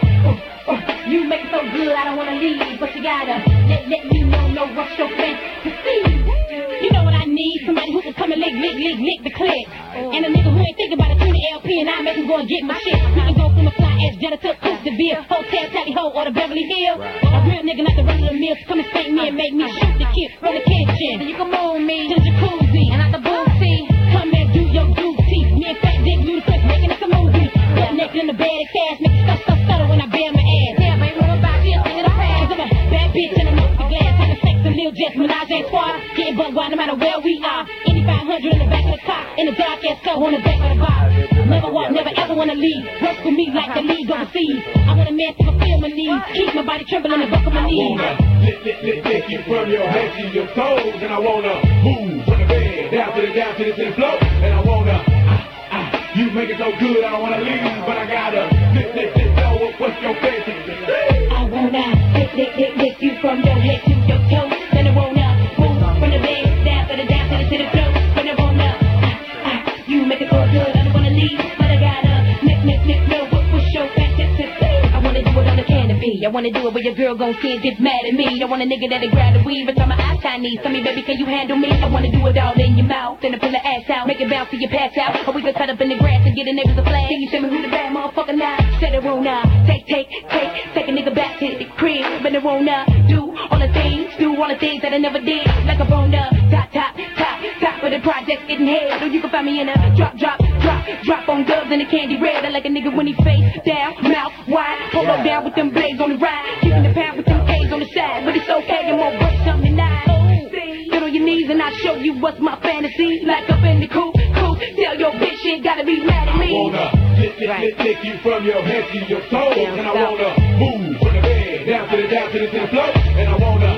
you make it so good, I don't wanna leave, but you gotta let me know what's your fantasy. You know what I need? Somebody who can come and lick the clip. And a nigga who ain't thinking about it, tune the LP and I make him go and get my shit. We can go from the fly ass janitor to the beer, hotel, tally ho, or the Beverly Hills. A real nigga, not the run of the mills. Come and spank me and make me shoot the kid from the kitchen. You can move me to the jacuzzi and not the booty. Come and do your duty. Me and Fat Dick Ludacris making us a movie. Butt naked in the bed of cash, make it stutter when I bare my ass. Damn, ain't what about this in the past. I'm a bad bitch in a movie glass, having sex and Lil Jess, Menage a Trois. Getting butt wild no matter where we are. Any 500 in the back of the car, in the dark ass car on the back of the bar. Never walk, never ever wanna leave. Work for me like the league overseas. I want a man to fulfill my needs. Keep my body trembling and buckle my knees. I wanna lick you from your head to your toes, and I wanna move from the bed down to the floor, and I wanna you make it so good, I don't wanna leave, but I gotta know what's your fantasy. I wanna lick you from your head to your toes, and I wanna move from the bed down to the floor, and I wanna you make it so good, I don't wanna leave, but I gotta know what's your fantasy. I wanna do it on the canopy. I wanna do it where your girl gon' see and get mad at me. I want a nigga that'll grab the weave and tell my eyes Chinese. Tell me, baby, can you handle me? I wanna do it all in your mouth, then I pull the ass out, make it bounce till you pass out. Or we could cut up in the grass and get the neighbors a flag. Can you tell me who the bad motherfucker now? Said it won't take a nigga back to the crib, but it won't do all the things that I never did. Like a bone up, top of the project getting head. Or you can find me in a drop on dubs in the candy red. I like a nigga when he face down, mouth wide, hold up down with them blades on the ride, keeping the pound with them K's on the side. But it's okay, I'm gonna break something tonight. Get on your knees and I'll show you what's my fantasy. Like up in the coop, tell your bitch she ain't gotta be mad at me. I wanna lick you from your head to your toes, and I wanna move from the bed down to the floor, and I wanna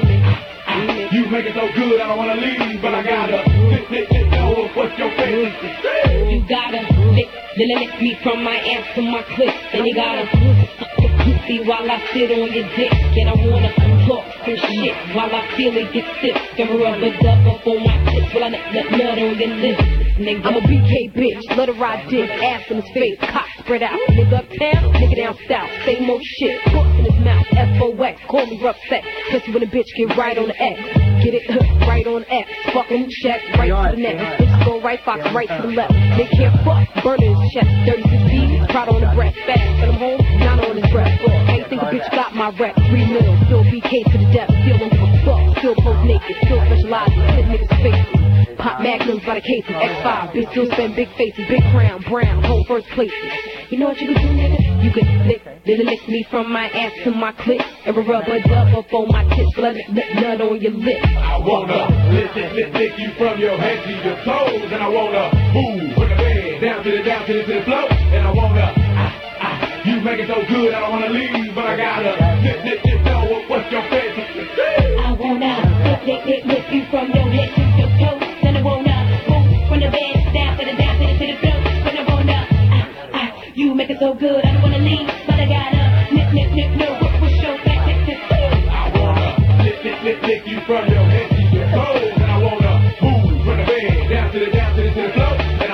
you make it so good, I don't wanna leave, but I gotta know what's your fantasy. You gotta lick me from my ass to my clit, and you gotta suck the pussy while I sit on your dick, and I wanna talk some shit while I feel it get sick, and rub it up on my tits while I let nut on your lips. Nigga, I'm a BK bitch, let her ride dick, ass in his face, cock spread out. Nigga uptown, nigga down south, same old shit, books in his mouth, FOX, call me rough sex, pussy when a bitch get right on the X, get it right on X, fucking check, right to the neck, bitch go right, fox right to the left, they can't fuck, burn in his chest, 36 proud on the breath, fast, but I'm home, not on his breath, ain't think a bitch got my rep, 3 mil, still BK to the death, still don't give a fuck, still post naked, still specialize in hit niggas' faces. Pop magnums by the case of X5. Bitch still spend big faces, big crown, brown, whole first places. You know what you can do, nigga? You can lick me from my ass to my clit, and rub a dub up on my tits, let nut on your lips. I wanna lick you from your head to your toes, and I wanna move from the bed down to the floor, and I wanna you make it so good, I don't wanna leave, but I gotta know what's your fantasy. I wanna lick you from your head to your toes. I wanna move from the bed down to the floor, but I wanna you make it so good, I don't wanna leave, but I gotta know what's your fantasy. I wanna lick you from your head to your toes, and I wanna move from the bed down to the floor, and I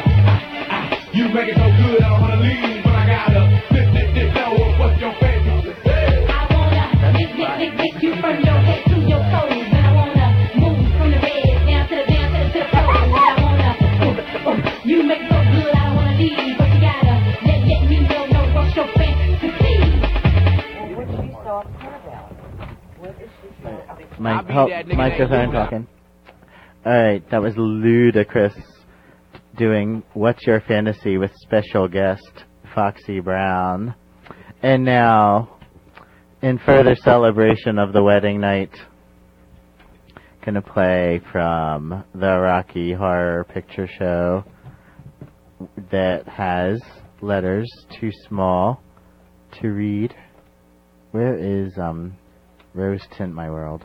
wanna you make it so good, I don't wanna leave, but I gotta know what's your fantasy. I wanna lick you from your head to your toes, and I wanna move from the bed down to the floor. You make it so good, I don't wanna leave, but you gotta let me know what's your fantasy. What is she talking about? What is she talking about? Microphone talking. Alright, that was Ludacris doing What's Your Fantasy with special guest Foxy Brown. And now, in further celebration of the wedding night, gonna play from the Rocky Horror Picture Show that has letters too small to read. Where is Rose Tint My World?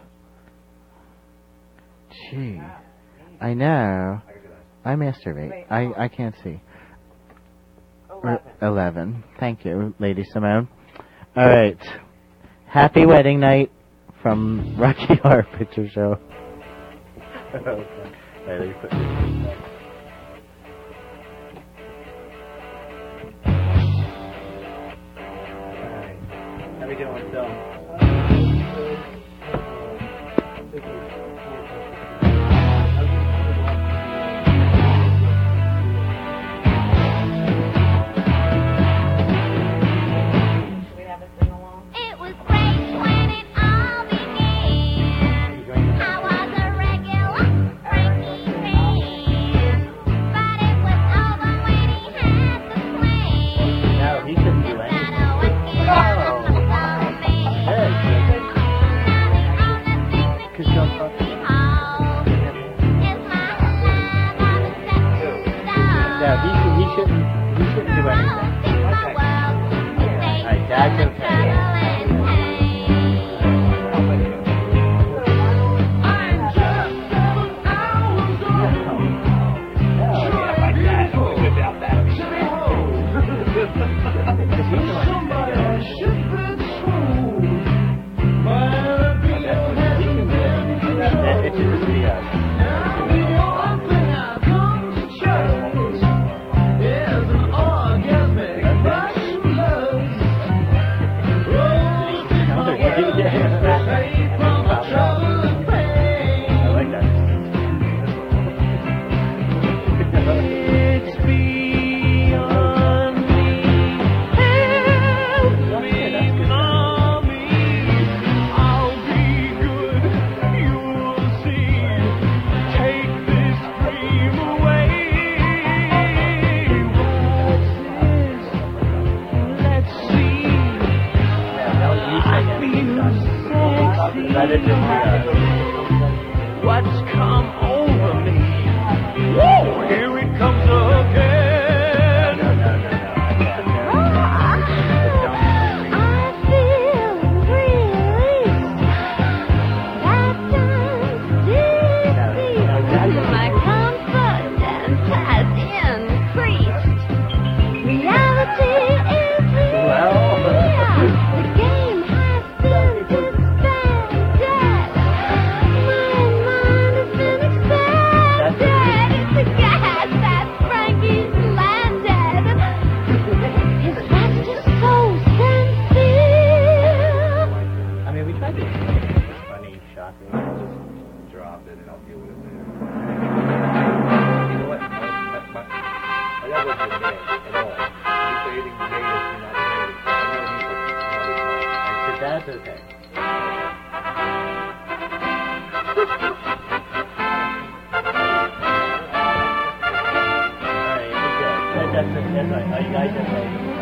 Gee, I know. I masturbate. I can't see. 11. Thank you, Lady Simone. All right. Happy wedding night from Rocky Horror Picture Show. How we doing with film? What's come over me? Whoa, here it comes again. I feel released. That my confidence has increased. Reality is real. The game has been disbanded. My mind has been expanded. It's the gas that Frankie's landed. His rest is so sincere. I mean, we tried to make it funny, shocking. Just drop it and I'll deal with it later. You know what? That wasn't gay at all. You say anything gay that you're not saying. That's okay. Alright, we're good. That's right. Are you guys okay?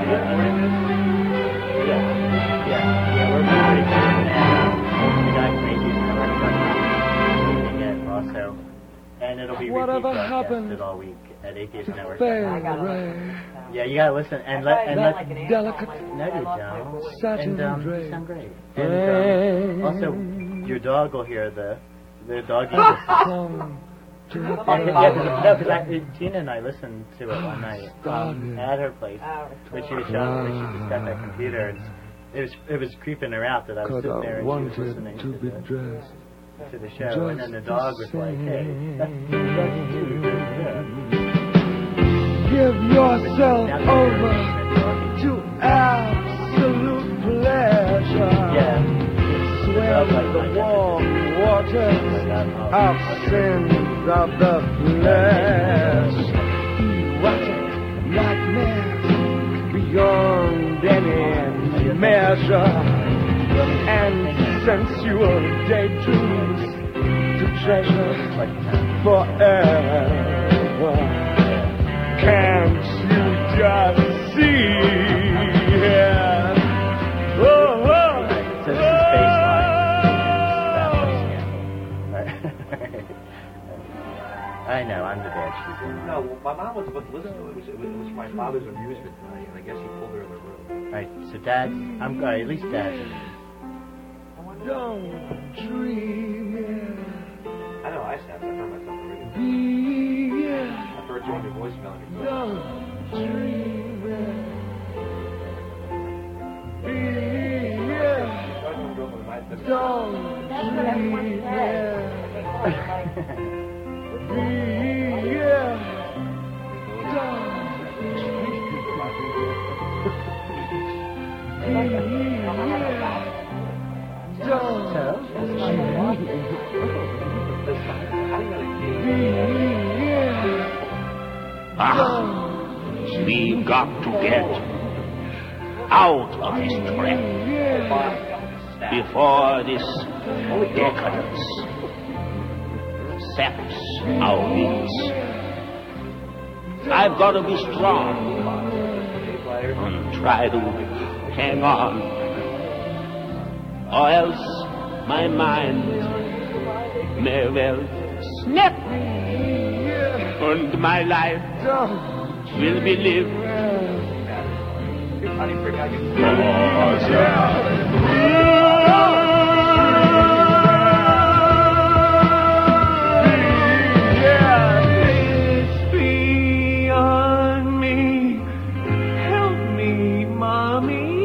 Yeah, we're pretty good. And we got Frankie's number again also. And it'll be Whatever repeat happened broadcasted all week at Atheist Network. Favorite, Yeah, you gotta listen and let delicate, no, you don't. satin And draped you sound great. And also, your dog will hear the doggy listen. come to Because Tina and I listened to it one night at her place, when she was young, when she just got that computer. And it was creeping her out that I was sitting there and she was listening to be dressed. to the show, and then the dog was like, "Hey, that's Give yourself over to absolute pleasure. Yeah. Swim the warm waters of sins of the flesh. Erotic nightmares beyond any measure, and sensual daydreams to treasure forever. Can't you just see? Oh, oh, So this is baseline. I know, I'm the bad shoe No, my mom was supposed to listen to it. It was for my father's amusement tonight, and I guess he pulled her in the room. Right, so Dad, I'm sorry, at least Dad. Don't dream it. I know I snapped. I heard myself reading. I heard you on your voicemail. Don't dream it. Don't That's what everyone says. We've got to get out of this trap before this decadence saps our wings. I've got to be strong and try to hang on, or else my mind may well snap, and my life will be lived. It's beyond me. Help me, Mommy.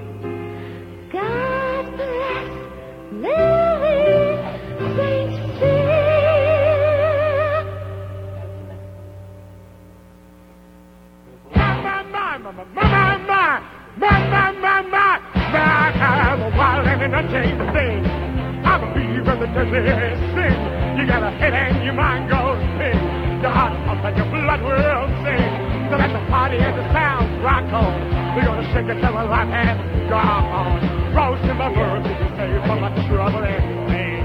God bless living St. Cyr. Wild and entertaining thing. I believe in the deadly sin. You got a head and your mind goes spin. Your heart pumps and your blood will sing. So let the party and the sound rock on. We're gonna shake it till the life has gone. Roast in my words to be saved from my trouble and pain.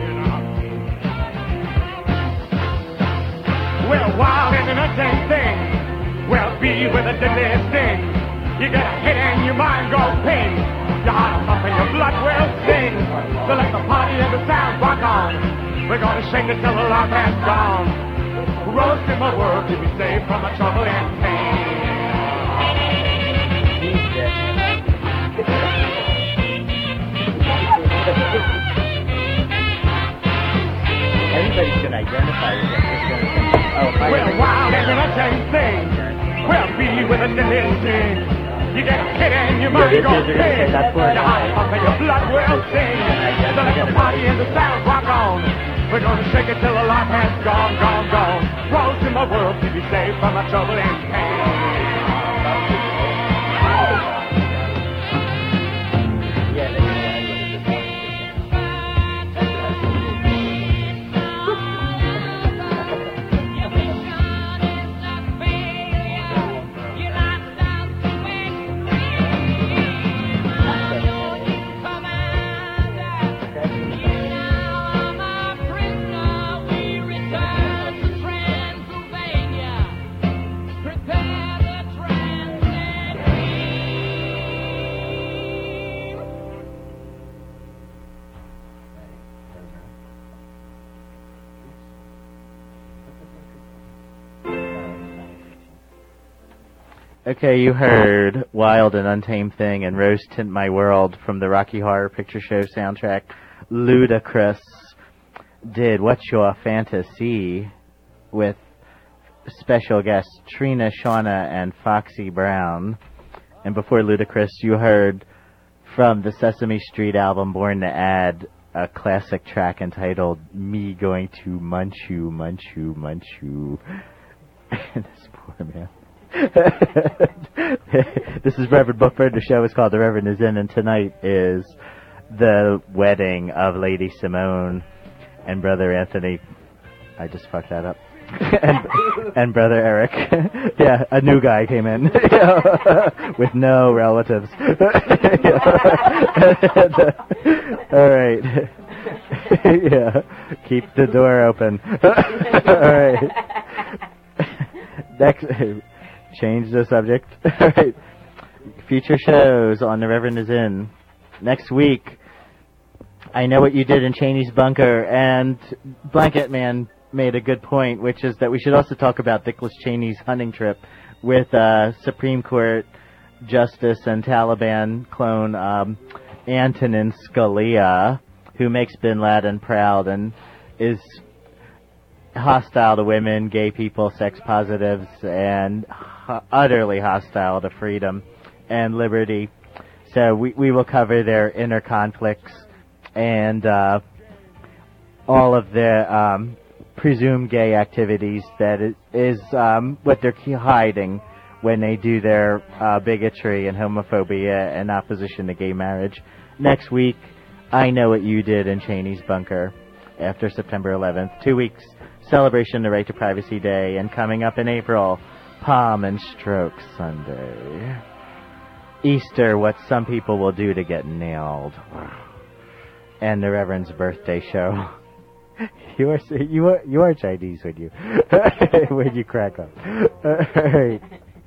Well, wild and entertaining thing. Well, be with a deadly sting. You got a head and your mind goes ping. Your heart pump and your blood will sing. So let the party and the sound rock on. We're gonna shake it till the life has gone. Roast in my world to be saved from my trouble and pain. Everybody's gonna identify with it. Well, wild and entertaining thing. Well, be with a deadly sting. You get a hit and your mind goes ping. Your heart pump and your blood will sing. So let the party and the sound rock on. We're gonna shake it till the life has gone, gone, gone. Roast in my world to be saved from my trouble and pain. Okay, you heard Wild and Untamed Thing and Rose Tint My World from the Rocky Horror Picture Show soundtrack. Ludacris did What's Your Fantasy with special guests Trina, Shauna, and Foxy Brown. And before Ludacris, you heard from the Sesame Street album Born to Add a classic track entitled Me Going to Munch You, Munch You, Munch You. This poor man. This is Reverend Bookbird. The show is called The Reverend Is In, and tonight is the wedding of Lady Simone and Brother Anthony. I just fucked that up. and Brother Eric. Yeah, a new guy came in with no relatives. All right. Yeah, keep the door open. All right. Next. Change the subject. All right. Future shows on The Reverend Is In. Next week, I Know What You Did in Cheney's Bunker and Blanket Man made a good point, which is that we should also talk about Dickless Cheney's hunting trip with Supreme Court Justice and Taliban clone Antonin Scalia, who makes bin Laden proud and is hostile to women, gay people, sex positives, and utterly hostile to freedom and liberty. So we will cover their inner conflicts and all of their presumed gay activities that is what they're hiding when they do their bigotry and homophobia and opposition to gay marriage. Next week, I Know What You Did in Cheney's Bunker after September 11th. 2 weeks, celebration the Right to Privacy Day, and coming up in April, Palm and Stroke Sunday. Easter, what some people will do to get nailed. And the Reverend's birthday show. You are Chinese when you crack up. Right.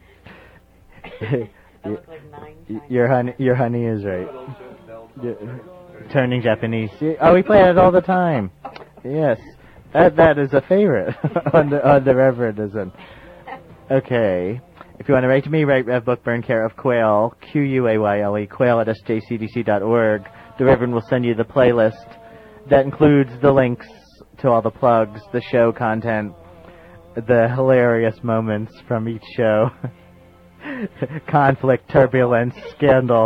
Your honey is right. Turning Japanese. Oh, we play it all the time. Yes, that is a favorite on the Reverendism. Okay. If you want to write to me, write Rev Bookburn, care of Quayle, Quayle, Quayle at sjcdc.org. The Reverend will send you the playlist that includes the links to all the plugs, the show content, the hilarious moments from each show, conflict, turbulence, scandal,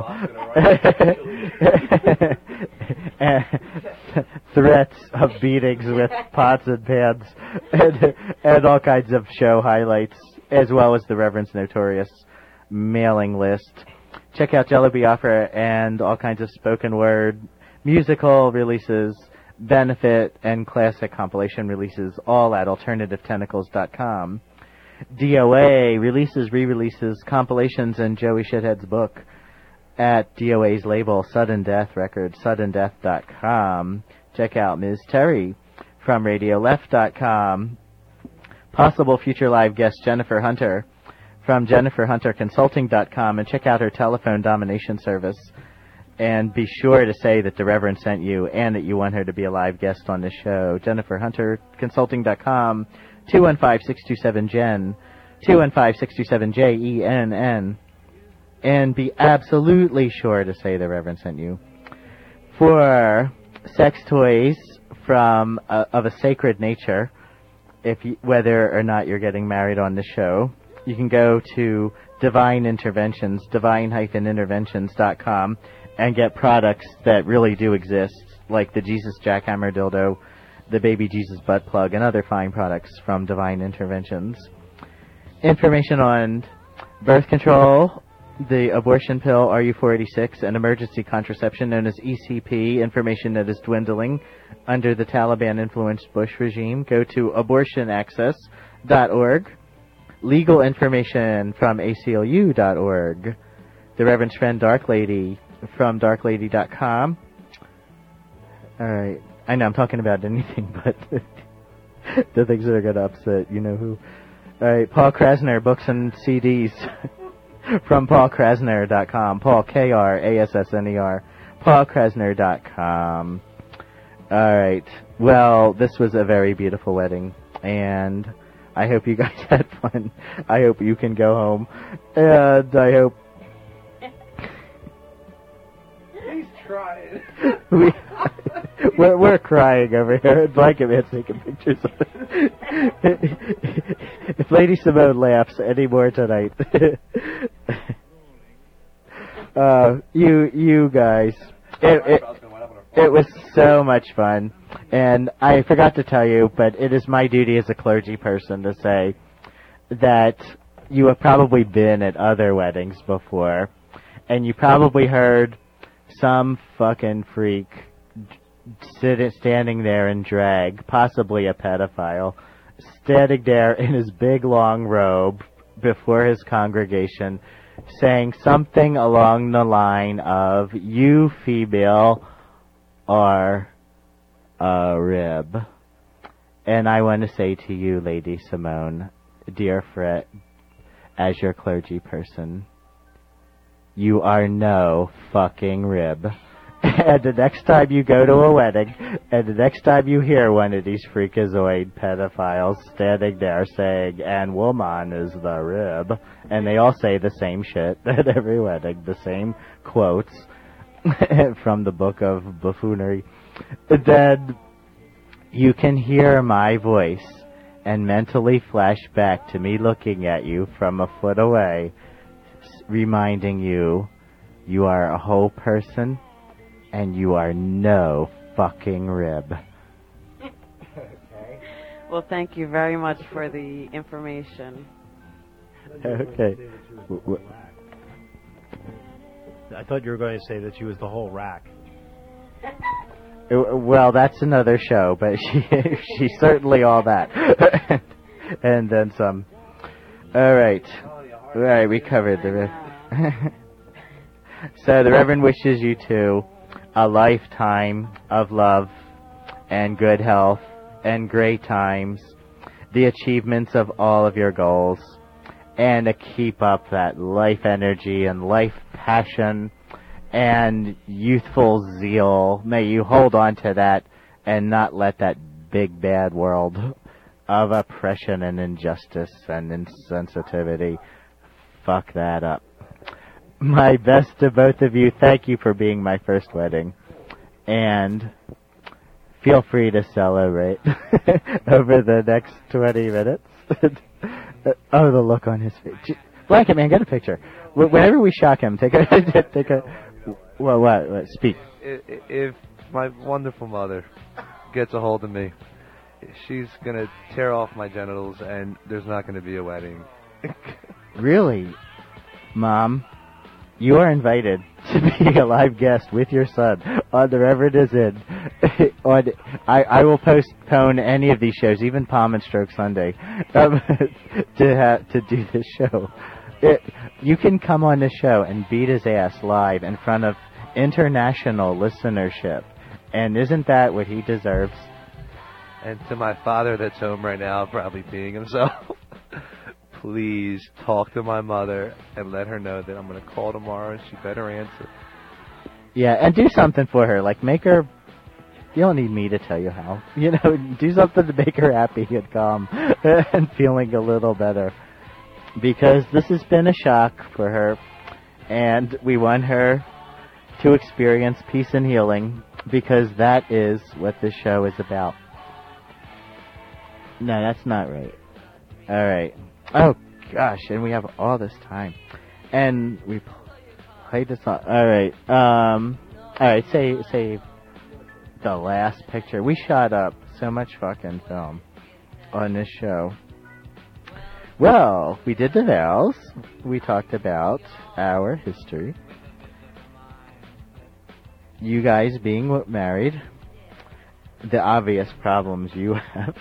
threats of beatings with pots and pans, and all kinds of show highlights, as well as the Reverend's notorious mailing list. Check out Jello Biafra and all kinds of spoken word, musical releases, benefit, and classic compilation releases, all at AlternativeTentacles.com. DOA releases, re-releases, compilations, and Joey Shithead's book at DOA's label, Sudden Death Records, suddendeath.com. Check out Ms. Terry from RadioLeft.com. Possible future live guest Jennifer Hunter from JenniferHunterConsulting.com, and check out her telephone domination service. And be sure to say that the Reverend sent you and that you want her to be a live guest on this show. JenniferHunterConsulting.com, 215-627-JEN, 215-627-JENN. And be absolutely sure to say the Reverend sent you. For sex toys from of a sacred nature, whether or not you're getting married on the show, you can go to Divine Interventions, divine-interventions.com, and get products that really do exist, like the Jesus Jackhammer dildo, the Baby Jesus butt plug, and other fine products from Divine Interventions. Information on birth control, the abortion pill RU486, and emergency contraception known as ECP, information that is dwindling under the Taliban-influenced Bush regime. Go to abortionaccess.org. Legal information from ACLU.org. The Reverend's friend Dark Lady from darklady.com. Alright, I know I'm talking about anything but the things that are going to upset you-know-who. Alright, Paul Krasner, books and CDs from paulkrasner.com. Paul, K-R-A-S-S-N-E-R, paulkrasner.com. Alright, well, this was a very beautiful wedding, and I hope you guys had fun. I hope you can go home, and I hope... He's trying. We're crying over here. Blanket Man's taking pictures of it. If Lady Simone laughs any more tonight, you guys, it was so much fun. And I forgot to tell you, but it is my duty as a clergy person to say that you have probably been at other weddings before, and you probably heard some fucking freak standing there in drag, possibly a pedophile, standing there in his big long robe before his congregation, saying something along the line of, "You female are a rib." And I want to say to you, Lady Simone, dear Fred, as your clergy person, you are no fucking rib. And the next time you go to a wedding, and the next time you hear one of these freakazoid pedophiles standing there saying, and woman is the rib, and they all say the same shit at every wedding, the same quotes from the book of buffoonery, then you can hear my voice and mentally flash back to me looking at you from a foot away, reminding you, you are a whole person, and you are no fucking rib. Okay. Well, thank you very much for the information. Okay. I thought you were going to say that she was the whole rack. Well, that's another show, but she's certainly all that. And then some. All right, we covered the rib. So the Reverend wishes you two a lifetime of love and good health and great times, the achievements of all of your goals, and to keep up that life energy and life passion and youthful zeal. May you hold on to that and not let that big bad world of oppression and injustice and insensitivity fuck that up. My best to both of you. Thank you for being my first wedding. And feel free to celebrate over the next 20 minutes. Oh, the look on his face. Blanket Man, get a picture. Whenever we shock him, take a well, what? Speak. If my wonderful mother gets a hold of me, she's going to tear off my genitals and there's not going to be a wedding. Really? Mom? You are invited to be a live guest with your son on The Reverend Is In. I will postpone any of these shows, even Palm and Stroke Sunday, to do this show. You can come on the show and beat his ass live in front of international listenership. And isn't that what he deserves? And to my father that's home right now, probably peeing himself. Please talk to my mother and let her know that I'm going to call tomorrow and she better answer. Yeah, and do something for her. Like, make her... You don't need me to tell you how. You know, do something to make her happy and calm and feeling a little better. Because this has been a shock for her. And we want her to experience peace and healing. Because that is what this show is about. No, that's not right. All right. Oh, gosh, and we have all this time. And we played this song. All right, say the last picture. We shot up so much fucking film on this show. Well, we did the vows. We talked about our history. You guys being married. The obvious problems you have.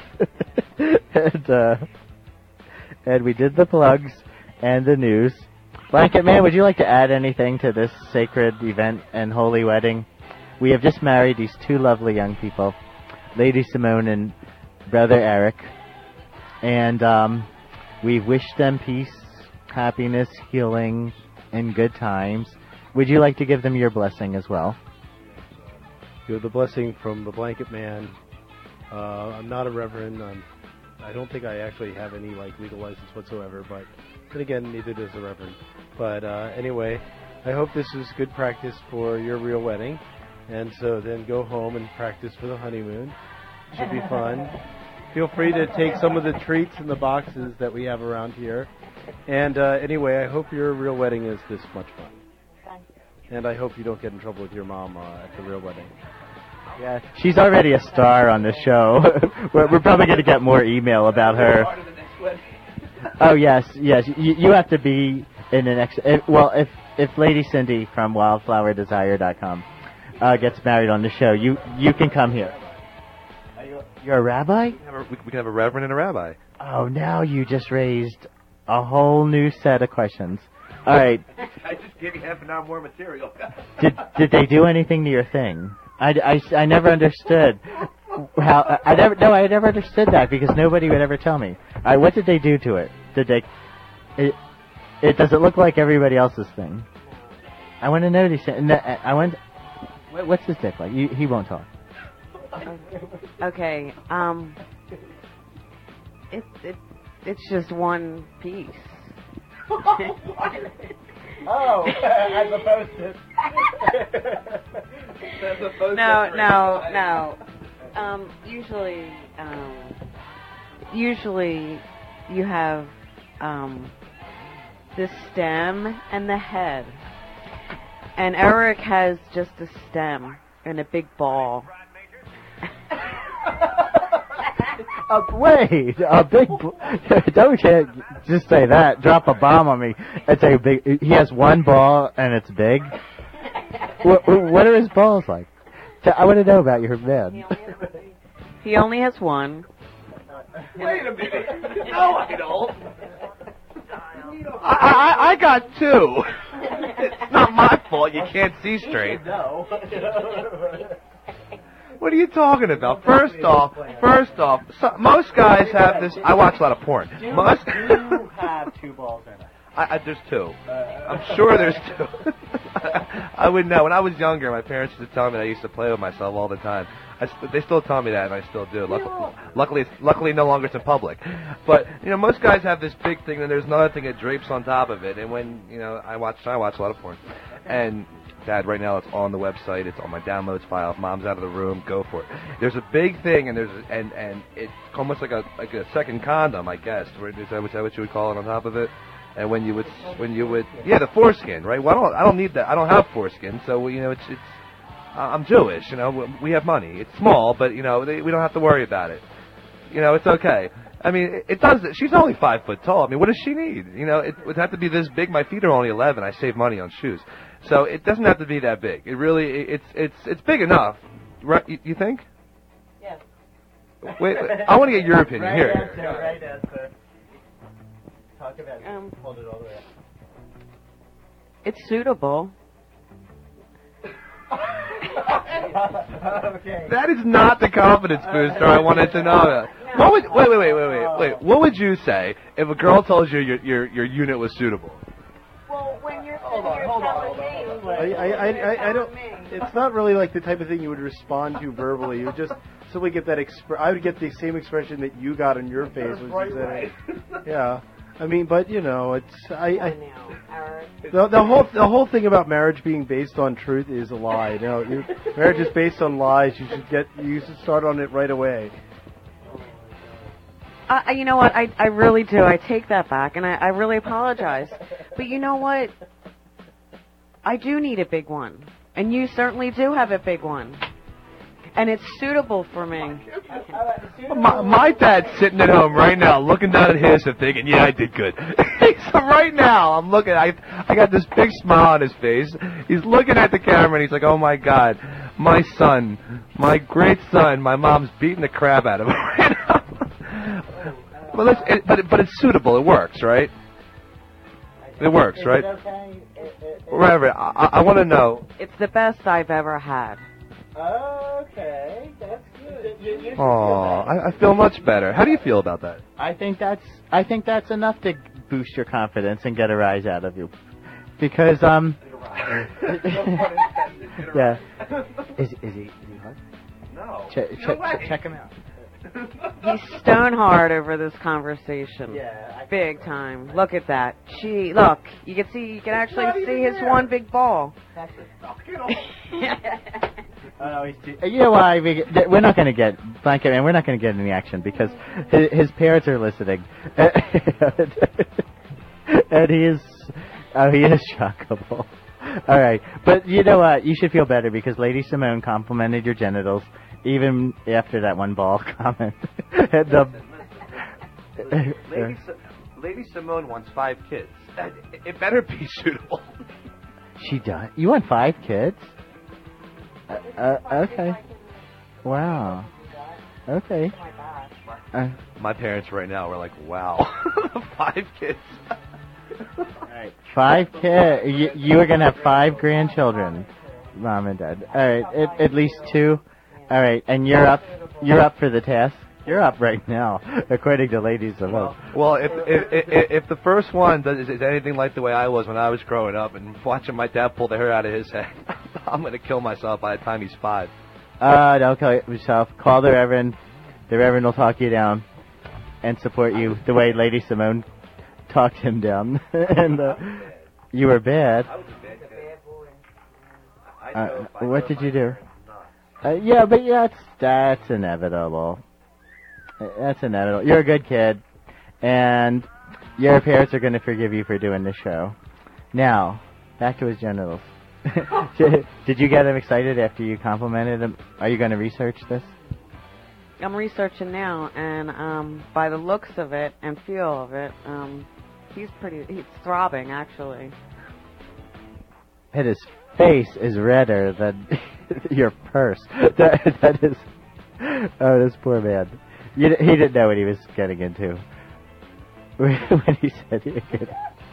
And we did the plugs and the news. Blanket Man, would you like to add anything to this sacred event and holy wedding? We have just married these two lovely young people, Lady Simone and Brother Eric. And we've wished them peace, happiness, healing, and good times. Would you like to give them your blessing as well? You have the blessing from the Blanket Man. I'm not a reverend. I don't think I actually have any legal license whatsoever, but then again, neither does the Reverend. But anyway, I hope this is good practice for your real wedding, and so then go home and practice for the honeymoon. It should be fun. Feel free to take some of the treats in the boxes that we have around here. And anyway, I hope your real wedding is this much fun. Thank you. And I hope you don't get in trouble with your mom at the real wedding. Yeah, she's already a star on the show. We're probably going to get more email about her. Oh, yes. You have to be in the next... If Lady Cindy from WildflowerDesire.com gets married on the show, you can come here. You're a rabbi? We can have a reverend and a rabbi. Oh, now you just raised a whole new set of questions. All right. I just gave you half an hour more material. Did they do anything to your thing? I never understood how I never understood that because nobody would ever tell me. What did they do to it? It does it look like everybody else's thing? I want to know these things. What's his dick like? He won't talk. Okay. It's just one piece. Oh, as opposed to. No. Usually, you have the stem and the head, and Eric has just a stem and a big ball. Wait, a big. Don't just say that. Drop a bomb on me. It's a big. He has one ball and it's big. What are his balls like? I want to know about your man. He only has one. Wait a minute. No, I don't. I got two. It's not my fault. You can't see straight. No. What are you talking about? First off, most guys have this. I watch a lot of porn. Most Do you have two balls in it? There's two. I'm sure there's two. I would know. When I was younger, my parents used to tell me that I used to play with myself all the time. They still tell me that, and I still do. Luckily, no longer it's in public. But most guys have this big thing, and there's another thing that drapes on top of it. And when I watch a lot of porn, and Dad, right now it's on the website. It's on my downloads file. If Mom's out of the room, go for it. There's a big thing, and and it's almost like a second condom, I guess. Is that what you would call it on top of it? And when you would, the foreskin, right? Well, I don't need that. I don't have foreskin, so it's. I'm Jewish, we have money. It's small, but we don't have to worry about it. It's okay. I mean, it does. She's only 5 foot tall. I mean, what does she need? It would have to be this big. My feet are only 11. I save money on shoes, so it doesn't have to be that big. It really, it's big enough, right? You think? Yes. Wait, I want to get your opinion here. Right answer. Talk about it. Hold it all the way up. It's suitable. Okay. That is not the confidence booster I wanted to know. Wait. What would you say if a girl told you your unit was suitable? Well, when you're Hold on. I don't. It's not really like the type of thing you would respond to verbally. You would just simply get that I would get the same expression that you got on your face, which is that. Yeah. I mean, but it's the whole thing about marriage being based on truth is a lie. Marriage is based on lies. You should start on it right away. You know what? I really do. I take that back, and I really apologize. But you know what? I do need a big one, and you certainly do have a big one. And it's suitable for me. My dad's sitting at home right now, looking down at his and thinking, "Yeah, I did good." So right now, I'm looking. I got this big smile on his face. He's looking at the camera and he's like, "Oh my God, my son, my great son, my mom's beating the crap out of him right now." But it's suitable. It works, right? It works, right? Whatever. I want to know. It's the best I've ever had. Okay, that's good. Oh, I feel much better. How do you feel about that? I think that's enough to boost your confidence and get a rise out of you, because yeah. Is he hard? No. Check him out. He's stone hard over this conversation. Yeah, big time. Look at that. Look. You can actually see his one big ball. You know why? We're not going to get Blanket Man. We're not going to get any action because his parents are listening, and he is shockable. All right, but you know what? You should feel better because Lady Simone complimented your genitals even after that one ball comment. And, Lady Simone wants 5 kids. It better be suitable. She does. You want 5 kids? Okay. Wow. Okay. My parents right now were like, "Wow, 5 kids." All right, 5 kids. You are gonna have 5 grandchildren, Mom and Dad. All right, at least 2. All right, and you're up for the task. You're up right now, according to Lady Simone. Well, if the first one is anything like the way I was when I was growing up and watching my dad pull the hair out of his head, I'm gonna kill myself by the time he's 5. Don't kill yourself. Call the Reverend. The Reverend will talk you down and support you the way Lady Simone talked him down. And you were bad. I was a bad kid. What did you do? Yeah, but that's inevitable. That's inevitable. You're a good kid, and your parents are going to forgive you for doing this show. Now, back to his genitals. Did you get him excited after you complimented him? Are you going to research this? I'm researching now, and by the looks of it and feel of it, he's throbbing, actually. And his face is redder than your purse. That is... Oh, this poor man. He didn't know what he was getting into when he said he could.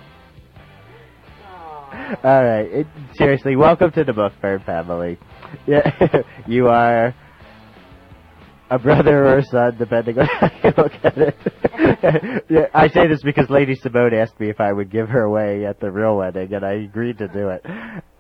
All right. Seriously, welcome to the Bookbird family. Yeah, you are a brother or a son, depending on how you look at it. Yeah, I say this because Lady Simone asked me if I would give her away at the real wedding, and I agreed to do it.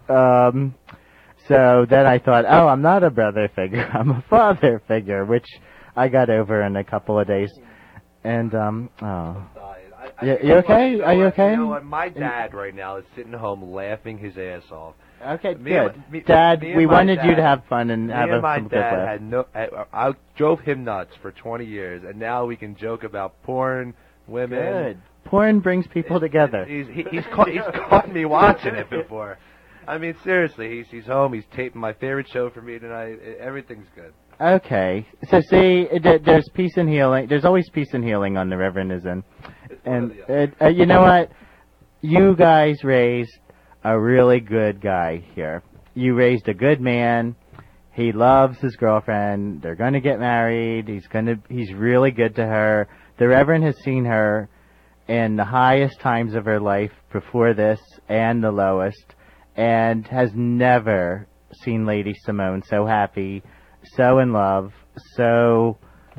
So then I thought, oh, I'm not a brother figure, I'm a father figure, which I got over in a couple of days. And, you okay? Are you okay? You know what? My dad right now is sitting home laughing his ass off. Okay, good. Dad, we wanted you to have fun and have some good laugh. I drove him nuts for 20 years, and now we can joke about porn, women. Good. Porn brings people together. He's caught me watching it before. I mean, seriously, he's home. He's taping my favorite show for me tonight. Everything's good. Okay. So, see, there's peace and healing. There's always peace and healing on the Reverendism. And you know what? You guys raised a really good guy here. You raised a good man. He loves his girlfriend. They're going to get married. He's really good to her. The Reverend has seen her in the highest times of her life before this and the lowest, and has never seen Lady Simone so happy, so in love, so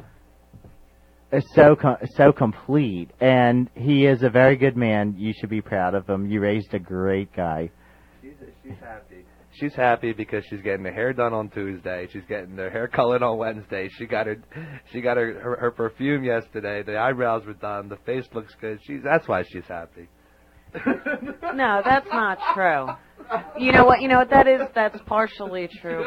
complete. And he is a very good man. You should be proud of him. You raised a great guy. She's happy. She's happy because she's getting her hair done on Tuesday. She's getting her hair colored on Wednesday. She got her perfume yesterday. The eyebrows were done. The face looks good. That's why she's happy. No, that's not true. You know what? That's partially true.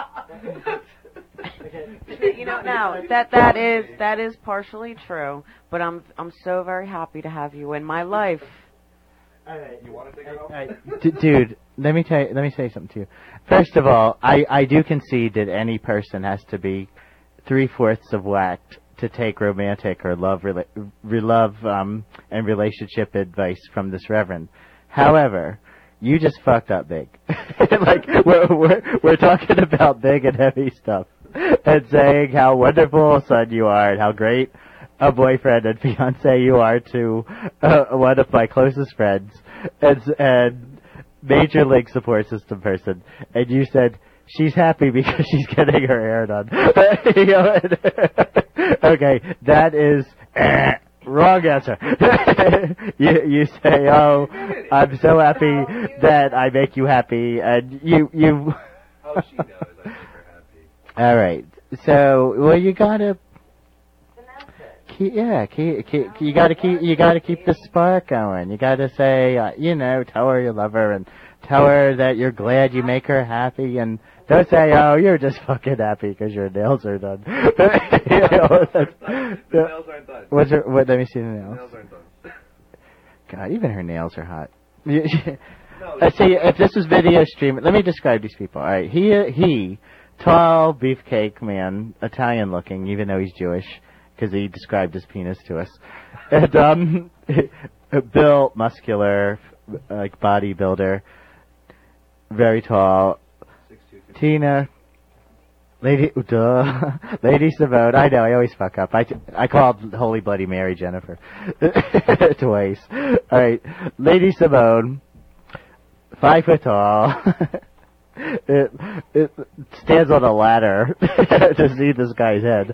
No, that is partially true. But I'm so very happy to have you in my life. You want to take it off? Dude, let me say something to you. First of all, I do concede that any person has to be 3/4 of whacked to take romantic or love and relationship advice from this Reverend. However, you just fucked up big. Like we're talking about big and heavy stuff, and saying how wonderful a son you are and how great a boyfriend and fiance you are to one of my closest friends and major league support system person, and you said she's happy because she's getting her hair done. Okay, that is wrong answer. You say, oh, I'm so happy that I make you happy, and you. Oh, she knows I make her happy. All right, so you gotta. You gotta keep the spark going. You gotta say, tell her you love her and tell her that you're glad you make her happy, and don't say, oh, you're just fucking happy because your nails are done. The nails aren't done. Let me see the nails. The nails aren't done. God, even her nails are hot. See, if this was video streaming, let me describe these people. All right, he, tall beefcake man, Italian looking, even though he's Jewish, because he described his penis to us. And built, muscular, like bodybuilder, very tall. Tina, Lady Simone. I know, I always fuck up. I called Holy Bloody Mary Jennifer twice. All right, Lady Simone, 5 foot tall. It stands on a ladder to see this guy's head.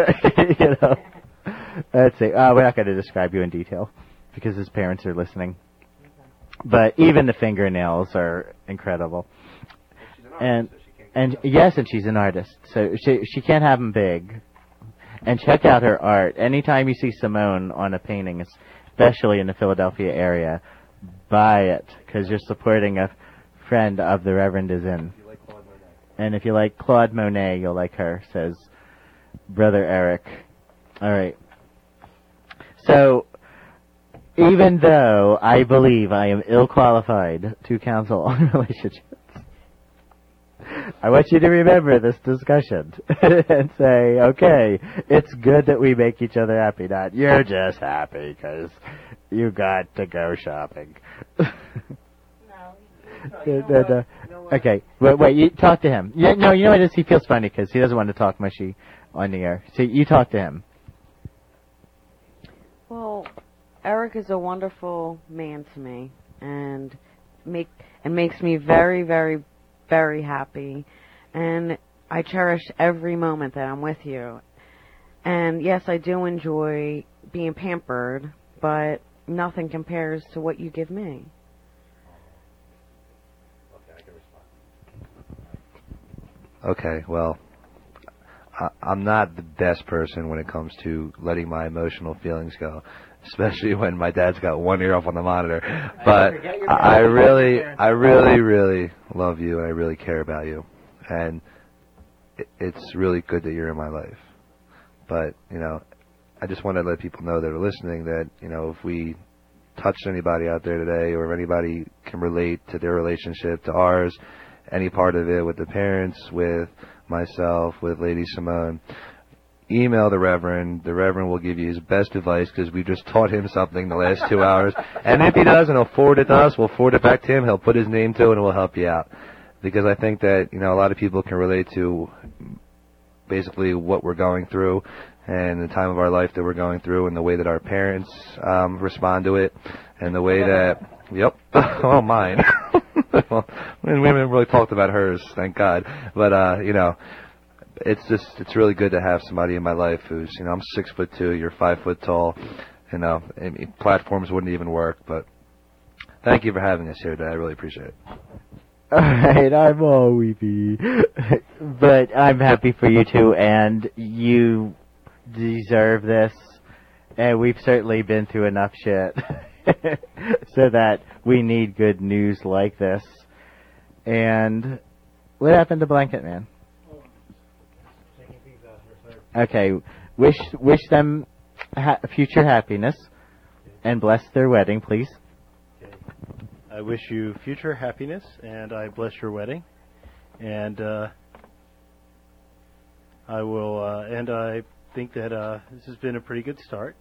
Let's see. We're not going to describe you in detail because his parents are listening. But even the fingernails are incredible. And yes, and she's an artist, so she can't have them big. And check out her art. Anytime you see Simone on a painting, especially in the Philadelphia area, buy it, because you're supporting a friend of the Reverend is in. And if you like Claude Monet, you'll like her, says Brother Eric. All right. So, even though I believe I am ill-qualified to counsel on relationships, I want you to remember this discussion and say, okay, it's good that we make each other happy, not you're just happy because you got to go shopping. No. Okay, wait, you talk to him. Yeah, no, you know what it is? He feels funny because he doesn't want to talk mushy on the air. So you talk to him. Well, Eric is a wonderful man to me, and makes me very, very, very happy, and I cherish every moment that I'm with you. And yes, I do enjoy being pampered, but nothing compares to what you give me. Okay, well, I'm not the best person when it comes to letting my emotional feelings go, especially when my dad's got one ear up on the monitor. But I really love you, and I really care about you, and it's really good that you're in my life. But, you know, I just want to let people know that are listening that, you know, if we touched anybody out there today, or if anybody can relate to their relationship to ours, any part of it with the parents, with myself, with Lady Simone, email the Reverend. The Reverend will give you his best advice because we just taught him something the last 2 hours. And if he doesn't, he'll forward it to us. We'll forward it back to him. He'll put his name to it, and we'll help you out. Because I think that, you know, a lot of people can relate to basically what we're going through and the time of our life that we're going through and the way that our parents respond to it and the way that, yep, oh, mine. Well, we haven't really talked about hers, thank God. But, you know, it's really good to have somebody in my life who's, you know, I'm 6'2", you're 5 foot tall. You know, and platforms wouldn't even work. But thank you for having us here today. I really appreciate it. All right, I'm all weepy. But I'm happy for you two, and you deserve this. And we've certainly been through enough shit so that we need good news like this. And what happened to Blanket Man? Okay, wish them future happiness and bless their wedding, please. Okay. I wish you future happiness, and I bless your wedding. And I will. And I think that this has been a pretty good start.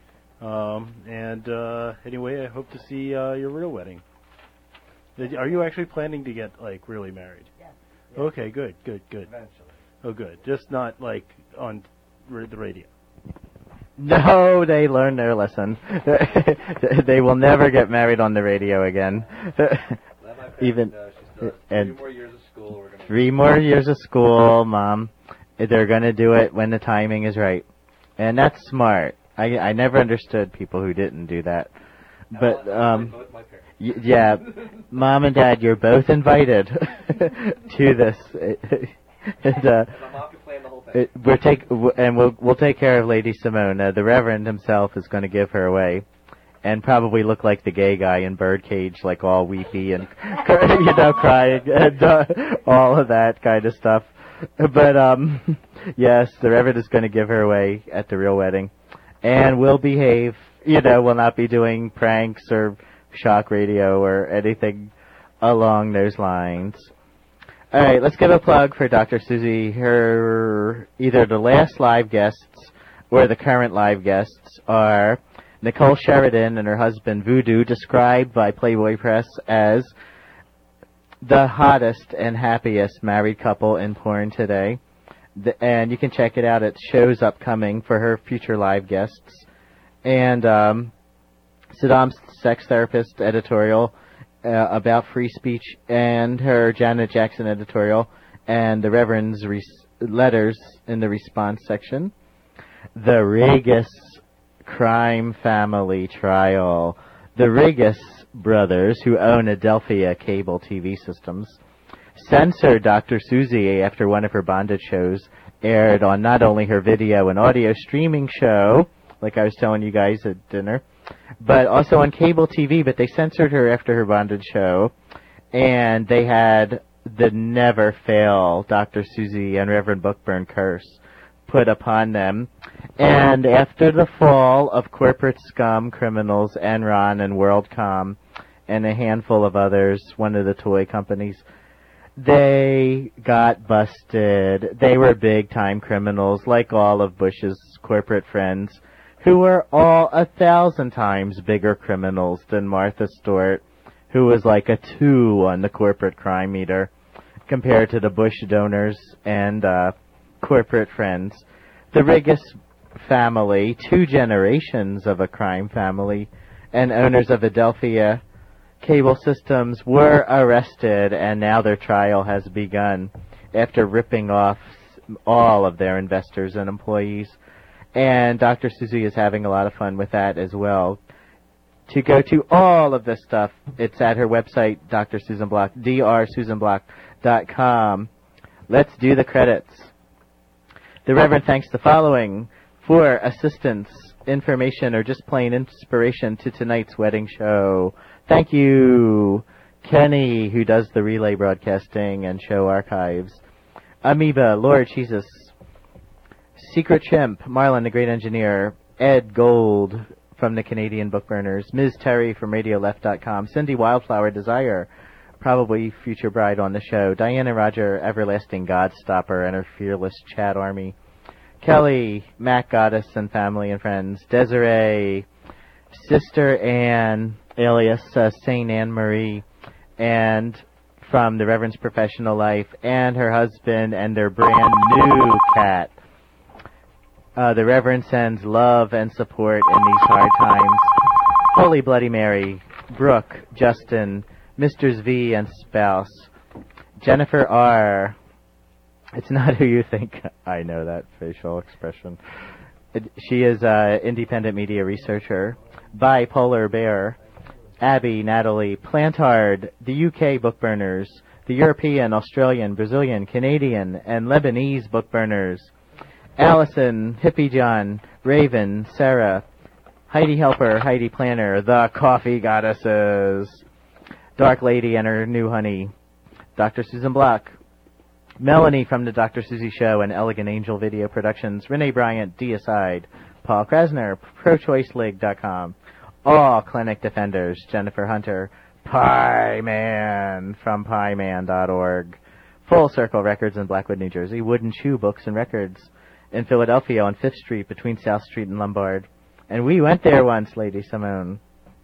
Anyway, I hope to see your real wedding. Are you actually planning to get really married? Yes. Okay, good. Eventually. Oh, good. Just not on the radio. No, they learned their lesson. They will never get married on the radio again. Even and 3 more years of school. 3 more years of school, Mom. They're going to do it when the timing is right, and that's smart. I never understood people who didn't do that. But yeah, Mom and Dad, you're both invited to this. And we'll take care of Lady Simone. The Reverend himself is going to give her away, and probably look like the gay guy in Birdcage, like all weepy and crying and all of that kind of stuff. But yes, the Reverend is going to give her away at the real wedding, and we'll behave. We'll not be doing pranks or shock radio or anything along those lines. All right, let's give a plug for Dr. Susie. Either the last live guests or the current live guests are Nicole Sheridan and her husband Voodoo, described by Playboy Press as the hottest and happiest married couple in porn today. And you can check it out at shows upcoming for her future live guests. And Saddam's sex therapist editorial about free speech, and her Janet Jackson editorial, and the Reverend's letters in the response section. The Regas crime family trial. The Regas brothers, who own Adelphia Cable TV Systems, censored Dr. Susie after one of her bondage shows aired on not only her video and audio streaming show, like I was telling you guys at dinner, but also on cable TV, but they censored her after her bondage show, and they had the never fail Dr. Susie and Reverend Bookburn curse put upon them. And after the fall of corporate scum criminals, Enron and WorldCom, and a handful of others, one of the toy companies, they got busted. They were big-time criminals, like all of Bush's corporate friends, who were all 1,000 times bigger criminals than Martha Stewart, who was like a 2 on the corporate crime meter, compared to the Bush donors and corporate friends. The Riggis family, 2 generations of a crime family, and owners of Adelphia Cable Systems, were arrested, and now their trial has begun after ripping off all of their investors and employees. And Dr. Susie is having a lot of fun with that as well. To go to all of this stuff, it's at her website, Dr. Susan Block, drsusanblock.com. Let's do the credits. The Reverend thanks the following for assistance, information, or just plain inspiration to tonight's wedding show. Thank you, Kenny, who does the relay broadcasting and show archives. Amoeba, Lord Jesus, Secret Chimp, Marlon, the great engineer, Ed Gold from the Canadian Bookburners, Ms. Terry from RadioLeft.com, Cindy Wildflower Desire, probably future bride on the show, Diana Roger, Everlasting Godstopper, and her fearless chat army, Kelly, Mac Goddess and family and friends, Desiree, Sister Anne, alias Saint Anne Marie, and from the Reverend's professional life, and her husband and their brand new cat. The Reverend sends love and support in these hard times. Holy Bloody Mary, Brooke, Justin, Mr. V and spouse, Jennifer R. It's not who you think. I know that facial expression. She is an independent media researcher. Bipolar Bear, Abby, Natalie, Plantard, the UK Bookburners, the European, Australian, Brazilian, Canadian, and Lebanese Bookburners, Allison, Hippie John, Raven, Sarah, Heidi Helper, Heidi Planner, the Coffee Goddesses, Dark Lady and her new honey, Dr. Susan Block, Melanie from the Dr. Susie Show and Elegant Angel Video Productions, Renee Bryant, Deicide, Paul Krasner, ProChoiceLeague.com, All Clinic Defenders, Jennifer Hunter, Pie Man from PieMan.org, Full Circle Records in Blackwood, New Jersey, Wooden Shoe Books and Records in Philadelphia on 5th Street between South Street and Lombard. And we went there once, Lady Simone.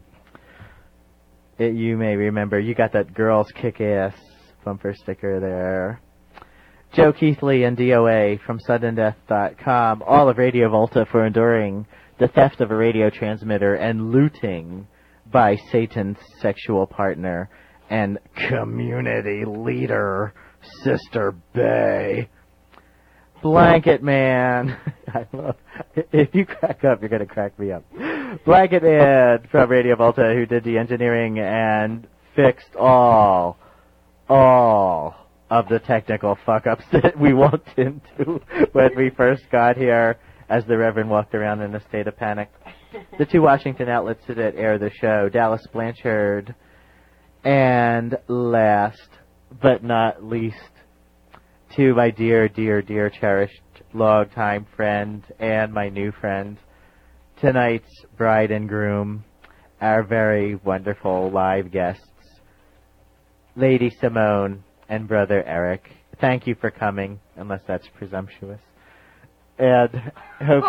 You may remember, you got that Girls Kick-Ass bumper sticker there. Joe Keithley and DOA from SuddenDeath.com, all of Radio Volta for enduring the theft of a radio transmitter and looting by Satan's sexual partner and community leader, Sister Bay. Blanket Man. I love, if you crack up, you're going to crack me up. Blanket Man from Radio Volta, who did the engineering and fixed all of the technical fuck-ups that we walked into when we first got here as the Reverend walked around in a state of panic. The 2 Washington outlets that air the show, Dallas Blanchard, and last but not least, to my dear, dear, dear, cherished, long-time friend and my new friend, tonight's bride and groom, our very wonderful live guests, Lady Simone and Brother Eric. Thank you for coming, unless that's presumptuous. And hope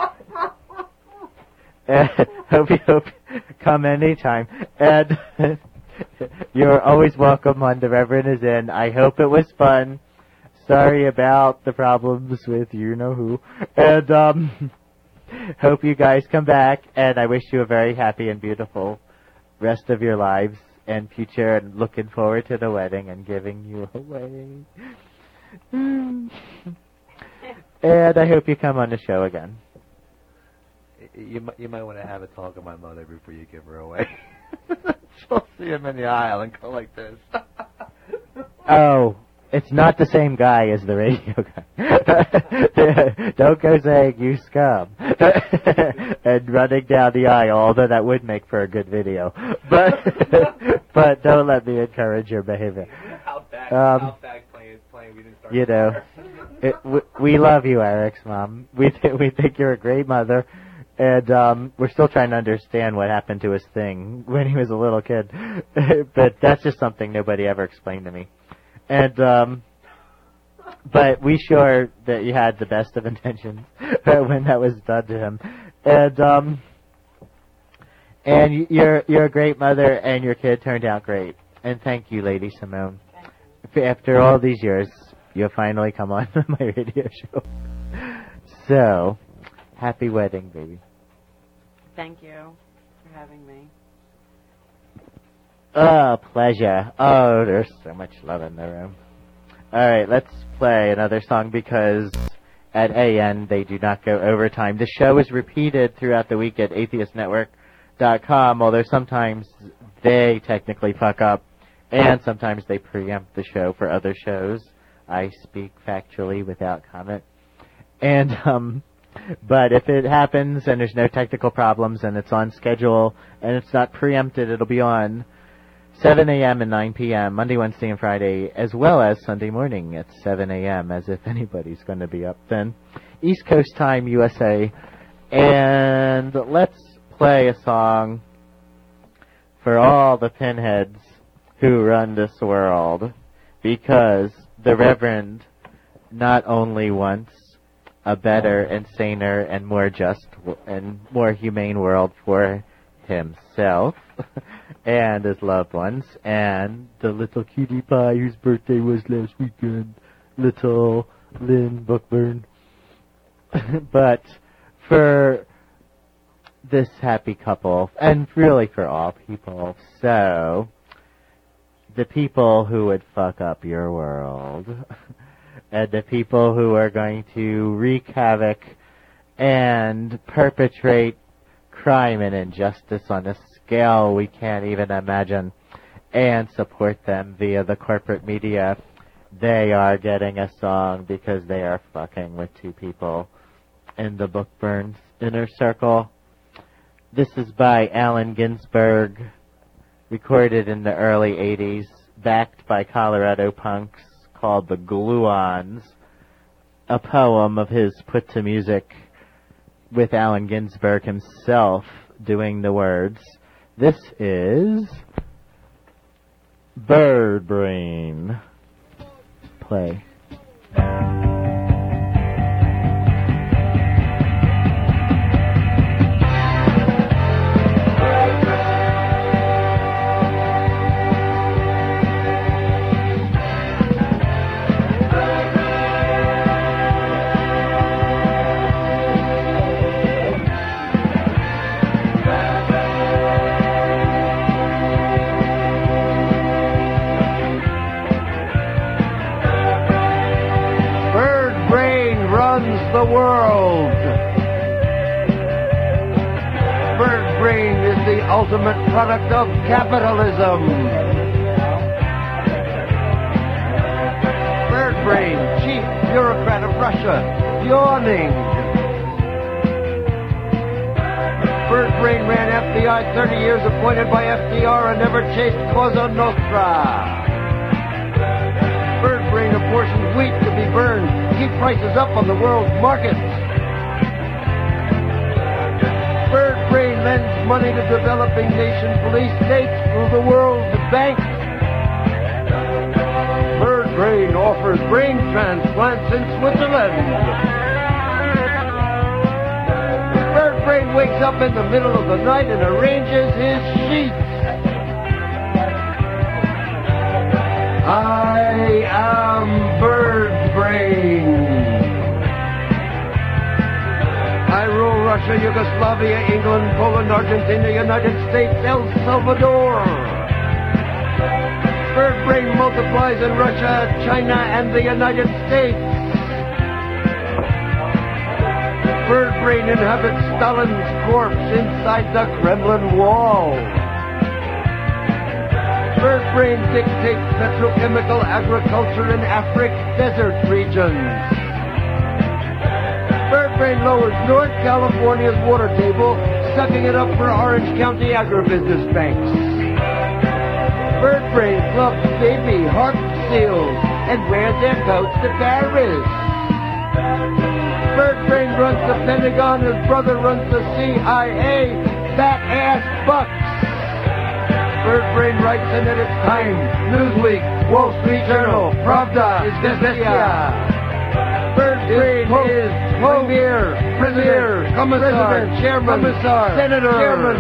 you come anytime. And you're always welcome on The Reverend Is In. I hope it was fun. Sorry about the problems with you-know-who. And hope you guys come back, and I wish you a very happy and beautiful rest of your lives and future, and looking forward to the wedding and giving you away. And I hope you come on the show again. You might want to have a talk with my mother before you give her away. She'll see him in the aisle and go like this. Oh, it's not the same guy as the radio guy. Don't go saying you scum and running down the aisle, although that would make for a good video. But don't let me encourage your behavior. Outback playing. We didn't start. You know, we love you, Eric's mom. We think you're a great mother. And we're still trying to understand what happened to his thing when he was a little kid. But that's just something nobody ever explained to me. And but we sure that you had the best of intentions when that was done to him. And you're a great mother, and your kid turned out great. And thank you, Lady Simone. After all these years, you finally come on my radio show. So, happy wedding, baby. Thank you for having me. Oh, pleasure. Oh, there's so much love in the room. All right, let's play another song because at AN they do not go overtime. The show is repeated throughout the week at atheistnetwork.com, although sometimes they technically fuck up and sometimes they preempt the show for other shows. I speak factually without comment. And, but if it happens and there's no technical problems and it's on schedule and it's not preempted, it'll be on 7 a.m. and 9 p.m., Monday, Wednesday, and Friday, as well as Sunday morning at 7 a.m., as if anybody's going to be up then. East Coast time, USA. And let's play a song for all the pinheads who run this world, because the Reverend not only wants a better and saner and more just and more humane world for himself and his loved ones and the little cutie pie whose birthday was last weekend, little Lynn Bookburn, but for this happy couple and really for all people. So the people who would fuck up your world and the people who are going to wreak havoc and perpetrate crime and injustice on a scale we can't even imagine and support them via the corporate media, they are getting a song because they are fucking with two people in the Bookburn's inner circle. This is by Allen Ginsberg, recorded in the early 80s, backed by Colorado punks, called the Gluons, a poem of his put to music with Allen Ginsberg himself doing the words. This is Bird Brain. Play. The world. Bird brain is the ultimate product of capitalism. Bird brain, chief bureaucrat of Russia, yawning. Bird brain ran FBI 30 years, appointed by FDR, and never chased Cosa Nostra. Bird brain apportioned wheat to be burned, keep prices up on the world markets. Bird brain lends money to developing nation police states through the World Bank. Bird brain offers brain transplants in Switzerland. Bird brain wakes up in the middle of the night and arranges his sheets. I am Bird Brain. I rule Russia, Yugoslavia, England, Poland, Argentina, United States, El Salvador. Bird Brain multiplies in Russia, China, and the United States. Bird Brain inhabits Stalin's corpse inside the Kremlin wall. Bird brain dictates petrochemical agriculture in African desert regions. Bird brain lowers North California's water table, sucking it up for Orange County agribusiness banks. Bird brain clubs baby harp seals and wears their coats to Paris. Bird brain runs the Pentagon, his brother runs the CIA. Fat ass bucks. Bird brain writes in at its time. Newsweek, Wall Street Journal, Pravda, Izvestia. Bird brain is premier, president, commissar, chairman, commissar, senator, chairman.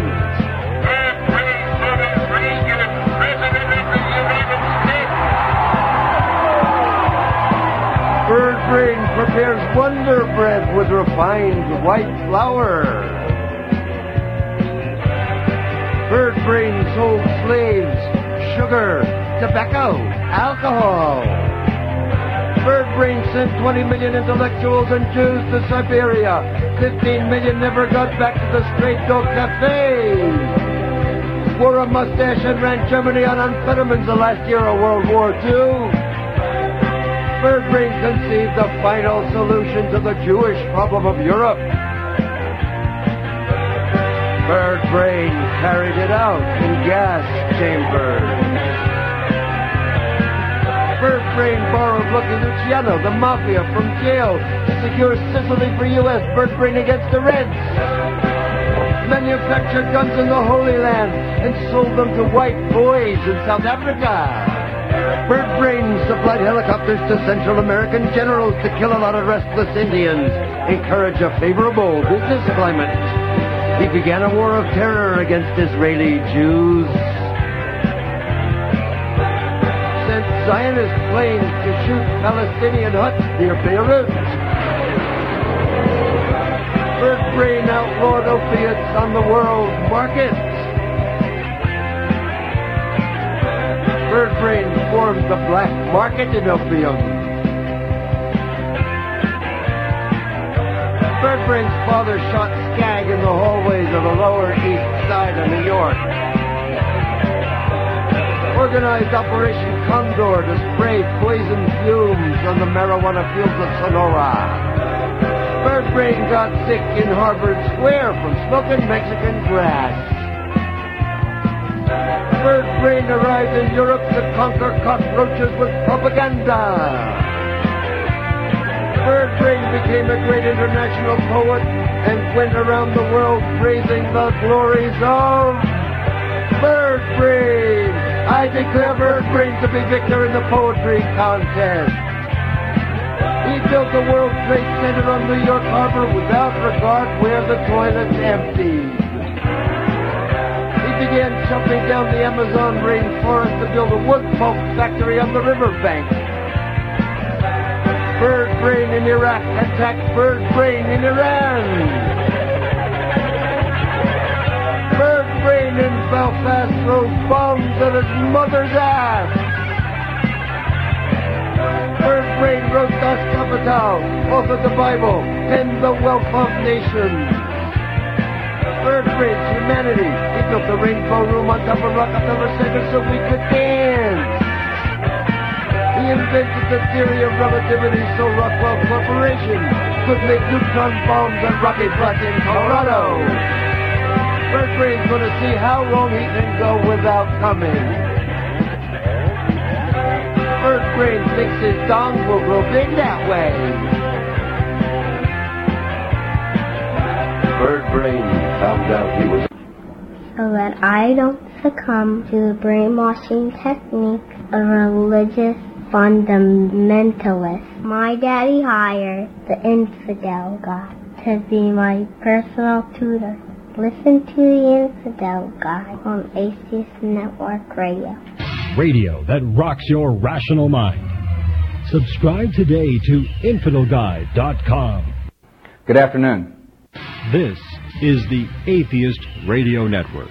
Bird brain prepares Wonder Bread with refined white flour. Bird brain sold slaves, sugar, tobacco, alcohol. Bird brain sent 20 million intellectuals and Jews to Siberia. 15 million never got back to the Straight Dog Cafe. Wore a mustache and ran Germany on amphetamines the last year of World War II. Bird brain conceived the final solution to the Jewish problem of Europe. Bird brain carried it out in gas chambers. Bird brain borrowed Lucky Luciano, the mafia, from jail to secure Sicily for U.S. Bird brain against the Reds. Manufactured guns in the Holy Land and sold them to white boys in South Africa. Bird brain supplied helicopters to Central American generals to kill a lot of restless Indians, encourage a favorable business climate. He began a war of terror against Israeli Jews. Sent Zionist planes to shoot Palestinian huts near Beirut. Bird brain outlawed opiates on the world market. Bird brain formed the black market in opium. Bird brain's father shot Skag in the hallways of the Lower East Side of New York. Organized Operation Condor to spray poison fumes on the marijuana fields of Sonora. Bird brain got sick in Harvard Square from smoking Mexican grass. Bird brain arrived in Europe to conquer cockroaches with propaganda. Bird brain became a great international poet and went around the world praising the glories of Bird brain. I declare Bird brain to be victor in the poetry contest. He built the World Trade Center on New York Harbor without regard where the toilets emptied. Began chopping down the Amazon rainforest to build a wood pulp factory on the riverbank. Bird brain in Iraq attacked bird brain in Iran. Bird brain in Belfast throws bombs at his mother's ass. Bird brain wrote Das Kapital, authored the Bible, penned the Wealth of Nations. Bird brain, humanity. He built the Rainbow Room on top of Rockefeller Center so we could dance. He invented the theory of relativity so Rockwell Corporation could make neutron bombs at Rocky Flat in Colorado. Bird brain's gonna see how long he can go without coming. Bird brain thinks his dong will grow big that way. Bird brain found out he was so that I don't succumb to the brainwashing technique of religious fundamentalists. My daddy hired the infidel guy to be my personal tutor. Listen to the infidel guy on Atheist Network Radio. Radio that rocks your rational mind. Subscribe today to InfidelGuide.com. Good afternoon. This is the Atheist Radio Network.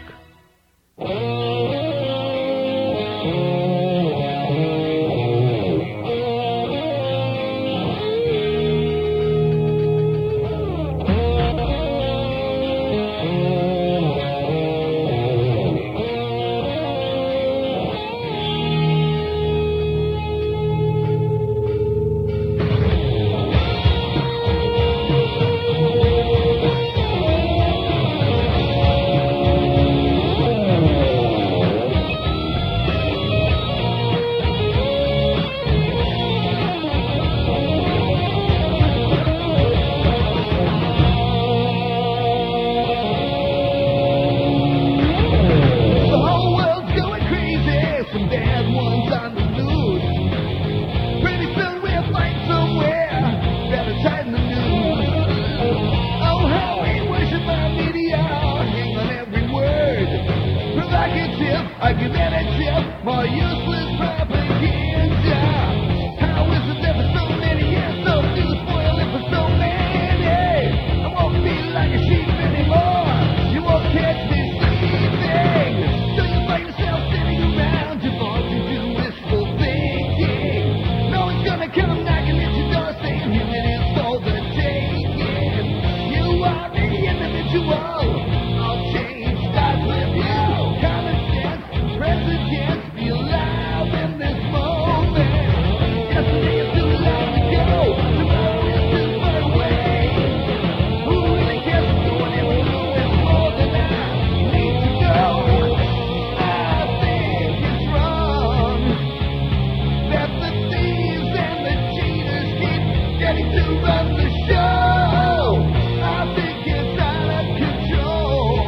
argumentative, more useless propaganda. How is it that for so many years, so few spoil it for so many? I won't feel like a sheep anymore. You won't catch me sleeping. So you find yourself sitting around, your boss to do wishful thinking. No one's gonna come knocking at your door saying here it is for the taking. You are the individual. All change starts with you. Common sense, presidents, be alive in this moment. Yesterday is too long to go. Tomorrow is too far away. Who really cares what's going on? It's more than I need to know. I think it's wrong that the thieves and the cheaters keep getting to run the show. I think it's out of control.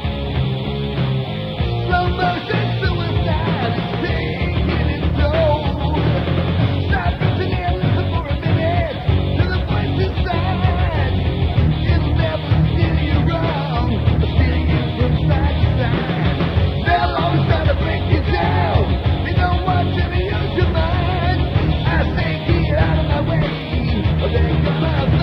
Slow motion suicide is taking its toll. Stop listening and listen for a minute to the voice inside. It'll never steer you wrong, or steer you from side to side. They'll always try to break you down. They don't want you to use your mind. I say get out of my way, or they're gonna